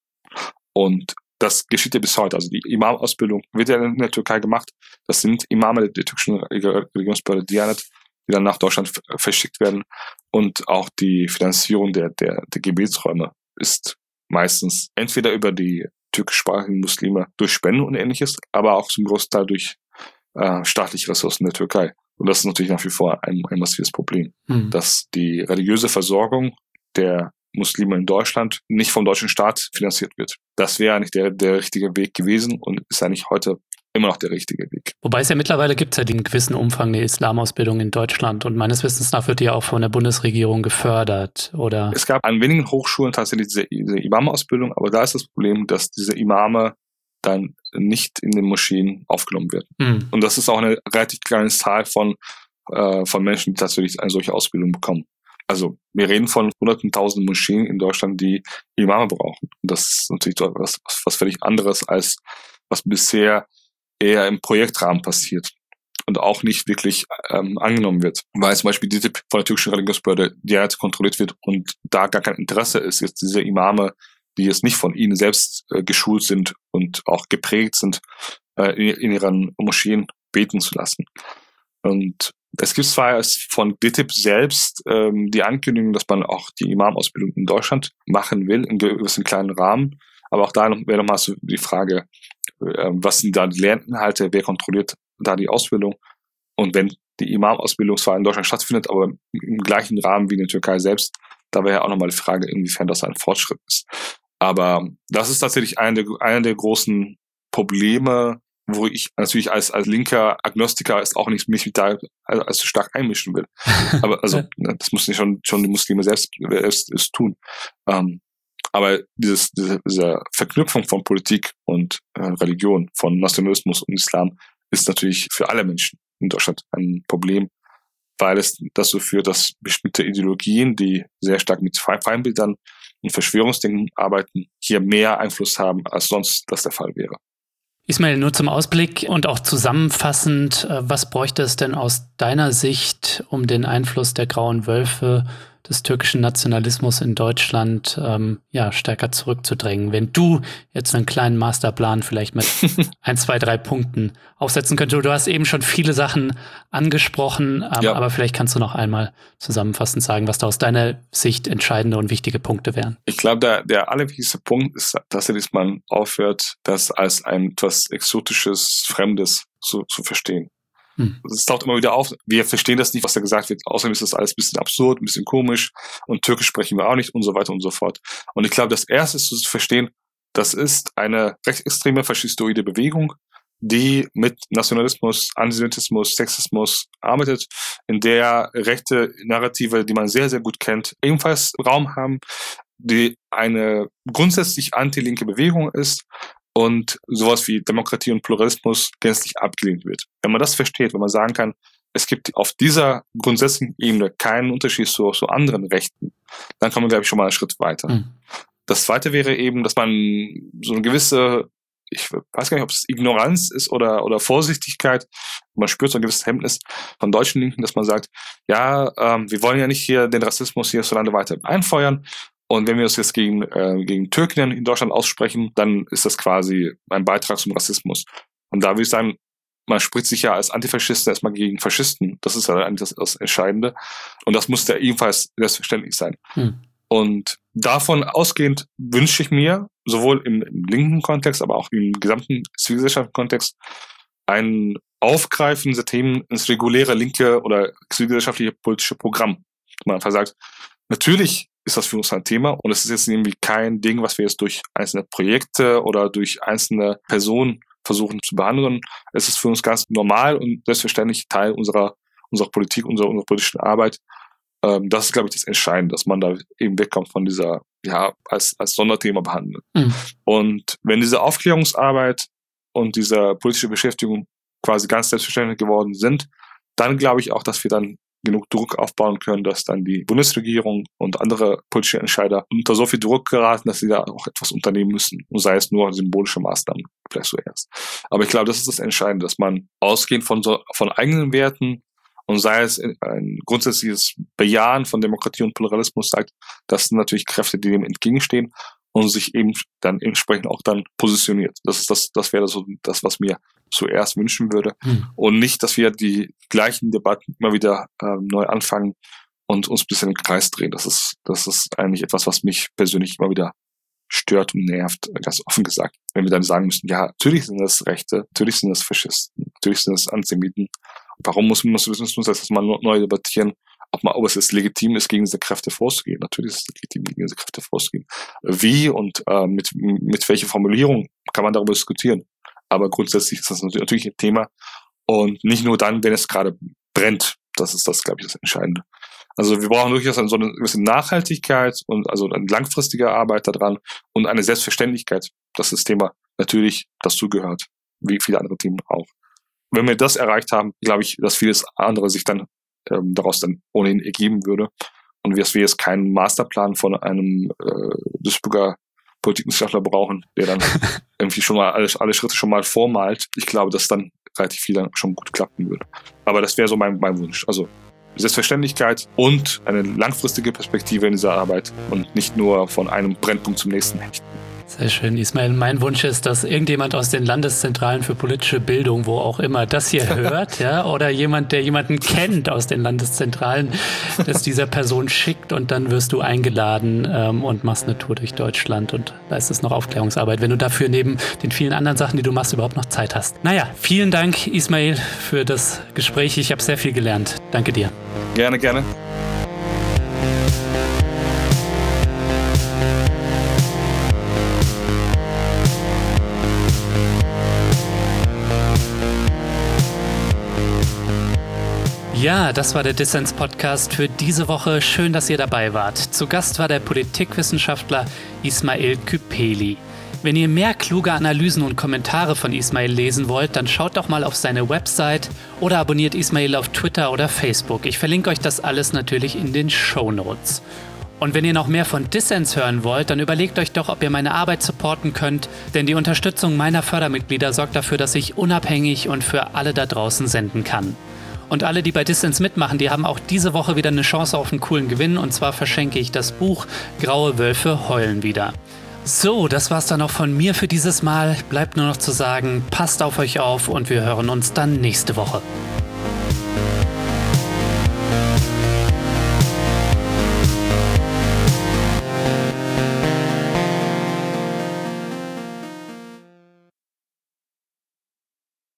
Und das geschieht ja bis heute. Also die Imam-Ausbildung wird ja in der Türkei gemacht. Das sind Imame der türkischen Religionsbehörde Diyanet, die dann nach Deutschland verschickt werden. Und auch die Finanzierung der, der, der Gebetsräume ist meistens entweder über die türkischsprachigen Muslime durch Spenden und Ähnliches, aber auch zum Großteil durch äh, staatliche Ressourcen der Türkei. Und das ist natürlich nach wie vor ein, ein massives Problem, mhm. dass die religiöse Versorgung der Muslime in Deutschland nicht vom deutschen Staat finanziert wird. Das wäre eigentlich der, der richtige Weg gewesen und ist eigentlich heute immer noch der richtige Weg. Wobei es ja mittlerweile gibt es ja den gewissen Umfang der Islamausbildung in Deutschland und meines Wissens nach wird die ja auch von der Bundesregierung gefördert, oder? Es gab an wenigen Hochschulen tatsächlich diese, diese Imam-Ausbildung, aber da ist das Problem, dass diese Imame dann nicht in den Moscheen aufgenommen werden. Mhm. Und das ist auch eine relativ kleine Zahl von, äh, von Menschen, die tatsächlich eine solche Ausbildung bekommen. Also wir reden von hunderten, tausenden Moscheen in Deutschland, die Imame brauchen. Und das ist natürlich was, was völlig anderes, als was bisher eher im Projektrahmen passiert und auch nicht wirklich ähm, angenommen wird. Weil zum Beispiel die D I T von der türkischen Religionsbehörde direkt kontrolliert wird und da gar kein Interesse ist, jetzt diese Imame, die jetzt nicht von ihnen selbst äh, geschult sind und auch geprägt sind, äh, in, in ihren Moscheen beten zu lassen. Und es gibt zwar von D I T I P selbst ähm, die Ankündigung, dass man auch die Imam-Ausbildung in Deutschland machen will, in gewissen kleinen Rahmen, aber auch da wäre nochmal so die Frage, äh, was sind da die Lerninhalte, wer kontrolliert da die Ausbildung? Und wenn die Imam-Ausbildung zwar in Deutschland stattfindet, aber im gleichen Rahmen wie in der Türkei selbst, da wäre ja auch nochmal die Frage, inwiefern das ein Fortschritt ist. Aber das ist tatsächlich einer der, einer der großen Probleme, wo ich natürlich als, als linker Agnostiker ist auch nicht mich da allzu stark einmischen will. Aber also, das muss nicht schon, schon die Muslime selbst, selbst, selbst tun. Ähm, aber dieses, diese, diese Verknüpfung von Politik und äh, Religion, von Nationalismus und Islam ist natürlich für alle Menschen in Deutschland ein Problem, weil es dazu führt, dass bestimmte Ideologien, die sehr stark mit Feindbildern und Verschwörungsdenken arbeiten, hier mehr Einfluss haben, als sonst das der Fall wäre. Ismail, nur zum Ausblick und auch zusammenfassend, was bräuchte es denn aus deiner Sicht, um den Einfluss der Grauen Wölfe des türkischen Nationalismus in Deutschland ähm, ja, stärker zurückzudrängen? Wenn du jetzt einen kleinen Masterplan vielleicht mit ein, zwei, drei Punkten aufsetzen könntest. Du hast eben schon viele Sachen angesprochen, ähm, ja. aber vielleicht kannst du noch einmal zusammenfassend sagen, was da aus deiner Sicht entscheidende und wichtige Punkte wären. Ich glaube, der, der allerwichtigste Punkt ist tatsächlich, dass man aufhört, das als ein etwas Exotisches, Fremdes zu, zu verstehen. Hm. Es taucht immer wieder auf, wir verstehen das nicht, was da gesagt wird. Außerdem ist das alles ein bisschen absurd, ein bisschen komisch und Türkisch sprechen wir auch nicht und so weiter und so fort. Und ich glaube, das Erste ist zu verstehen, das ist eine rechtsextreme faschistoide Bewegung, die mit Nationalismus, Antisemitismus, Sexismus arbeitet, in der rechte Narrative, die man sehr, sehr gut kennt, ebenfalls Raum haben, die eine grundsätzlich anti-linke Bewegung ist und sowas wie Demokratie und Pluralismus gänzlich abgelehnt wird. Wenn man das versteht, wenn man sagen kann, es gibt auf dieser grundsätzlichen Ebene keinen Unterschied zu, zu anderen Rechten, dann kommen wir, glaube ich, schon mal einen Schritt weiter. Mhm. Das Zweite wäre eben, dass man so eine gewisse, ich weiß gar nicht, ob es Ignoranz ist oder, oder Vorsichtigkeit, man spürt so ein gewisses Hemmnis von deutschen Linken, dass man sagt, ja, ähm, wir wollen ja nicht hier den Rassismus hierzulande weiter einfeuern Und wenn wir uns jetzt gegen, äh, gegen Türken in Deutschland aussprechen, dann ist das quasi ein Beitrag zum Rassismus. Und da würde ich sagen, man spricht sich ja als Antifaschisten erstmal gegen Faschisten. Das ist ja eigentlich das, das Entscheidende. Und das muss ja ebenfalls selbstverständlich sein. Hm. Und davon ausgehend wünsche ich mir, sowohl im, im linken Kontext, aber auch im gesamten zivilgesellschaftlichen Kontext, ein Aufgreifen dieser Themen ins reguläre linke oder zivilgesellschaftliche politische Programm. Man einfach sagt, natürlich ist das für uns ein Thema und es ist jetzt irgendwie kein Ding, was wir jetzt durch einzelne Projekte oder durch einzelne Personen versuchen zu behandeln. Es ist für uns ganz normal und selbstverständlich Teil unserer unserer Politik, unserer, unserer politischen Arbeit. Ähm, das ist, glaube ich, das Entscheidende, dass man da eben wegkommt von dieser, ja, als als Sonderthema behandeln. Mhm. Und wenn diese Aufklärungsarbeit und diese politische Beschäftigung quasi ganz selbstverständlich geworden sind, dann glaube ich auch, dass wir dann genug Druck aufbauen können, dass dann die Bundesregierung und andere politische Entscheider unter so viel Druck geraten, dass sie da auch etwas unternehmen müssen. Und sei es nur symbolische Maßnahmen, vielleicht zuerst. Aber ich glaube, das ist das Entscheidende, dass man ausgehend von so, von eigenen Werten und sei es ein grundsätzliches Bejahen von Demokratie und Pluralismus sagt, das sind natürlich Kräfte, die dem entgegenstehen und sich eben dann entsprechend auch dann positioniert. Das ist das, das wäre so das, was mir zuerst wünschen würde. Hm. Und nicht, dass wir die gleichen Debatten immer wieder äh, neu anfangen und uns ein bisschen im Kreis drehen. Das ist, das ist eigentlich etwas, was mich persönlich immer wieder stört und nervt, ganz offen gesagt. Wenn wir dann sagen müssen, ja, natürlich sind das Rechte, natürlich sind das Faschisten, natürlich sind das Antisemiten. Warum muss man muss, muss, muss das mal neu debattieren, ob, man, ob es jetzt legitim ist, gegen diese Kräfte vorzugehen? Natürlich ist es legitim, gegen diese Kräfte vorzugehen. Wie und äh, mit, mit welcher Formulierung kann man darüber diskutieren? Aber grundsätzlich ist das natürlich ein Thema und nicht nur dann, wenn es gerade brennt. Das ist das, glaube ich, das Entscheidende. Also wir brauchen durchaus so eine gewisse Nachhaltigkeit und also eine langfristige Arbeit daran und eine Selbstverständlichkeit, dass das Thema natürlich dazugehört, wie viele andere Themen auch. Wenn wir das erreicht haben, glaube ich, dass vieles andere sich dann ähm, daraus dann ohnehin ergeben würde und dass wir jetzt keinen Masterplan von einem äh, Duisburger Politikwissenschaftler brauchen, der dann irgendwie schon mal alle, alle Schritte schon mal vormalt. Ich glaube, dass dann relativ viel dann schon gut klappen würde. Aber das wäre so mein, mein Wunsch. Also Selbstverständlichkeit und eine langfristige Perspektive in dieser Arbeit und nicht nur von einem Brennpunkt zum nächsten hechten. Sehr schön, Ismail. Mein Wunsch ist, dass irgendjemand aus den Landeszentralen für politische Bildung, wo auch immer, das hier hört, ja, oder jemand, der jemanden kennt aus den Landeszentralen, das dieser Person schickt und dann wirst du eingeladen ähm, und machst eine Tour durch Deutschland und leistest noch Aufklärungsarbeit, wenn du dafür neben den vielen anderen Sachen, die du machst, überhaupt noch Zeit hast. Naja, vielen Dank, Ismail, für das Gespräch. Ich habe sehr viel gelernt. Danke dir. Gerne, gerne. Ja, das war der Dissens-Podcast für diese Woche. Schön, dass ihr dabei wart. Zu Gast war der Politikwissenschaftler Ismail Küpeli. Wenn ihr mehr kluge Analysen und Kommentare von Ismail lesen wollt, dann schaut doch mal auf seine Website oder abonniert Ismail auf Twitter oder Facebook. Ich verlinke euch das alles natürlich in den Shownotes. Und wenn ihr noch mehr von Dissens hören wollt, dann überlegt euch doch, ob ihr meine Arbeit supporten könnt, denn die Unterstützung meiner Fördermitglieder sorgt dafür, dass ich unabhängig und für alle da draußen senden kann. Und alle, die bei Dissens mitmachen, die haben auch diese Woche wieder eine Chance auf einen coolen Gewinn. Und zwar verschenke ich das Buch Graue Wölfe heulen wieder. So, das war's dann auch von mir für dieses Mal. Bleibt nur noch zu sagen, passt auf euch auf und wir hören uns dann nächste Woche.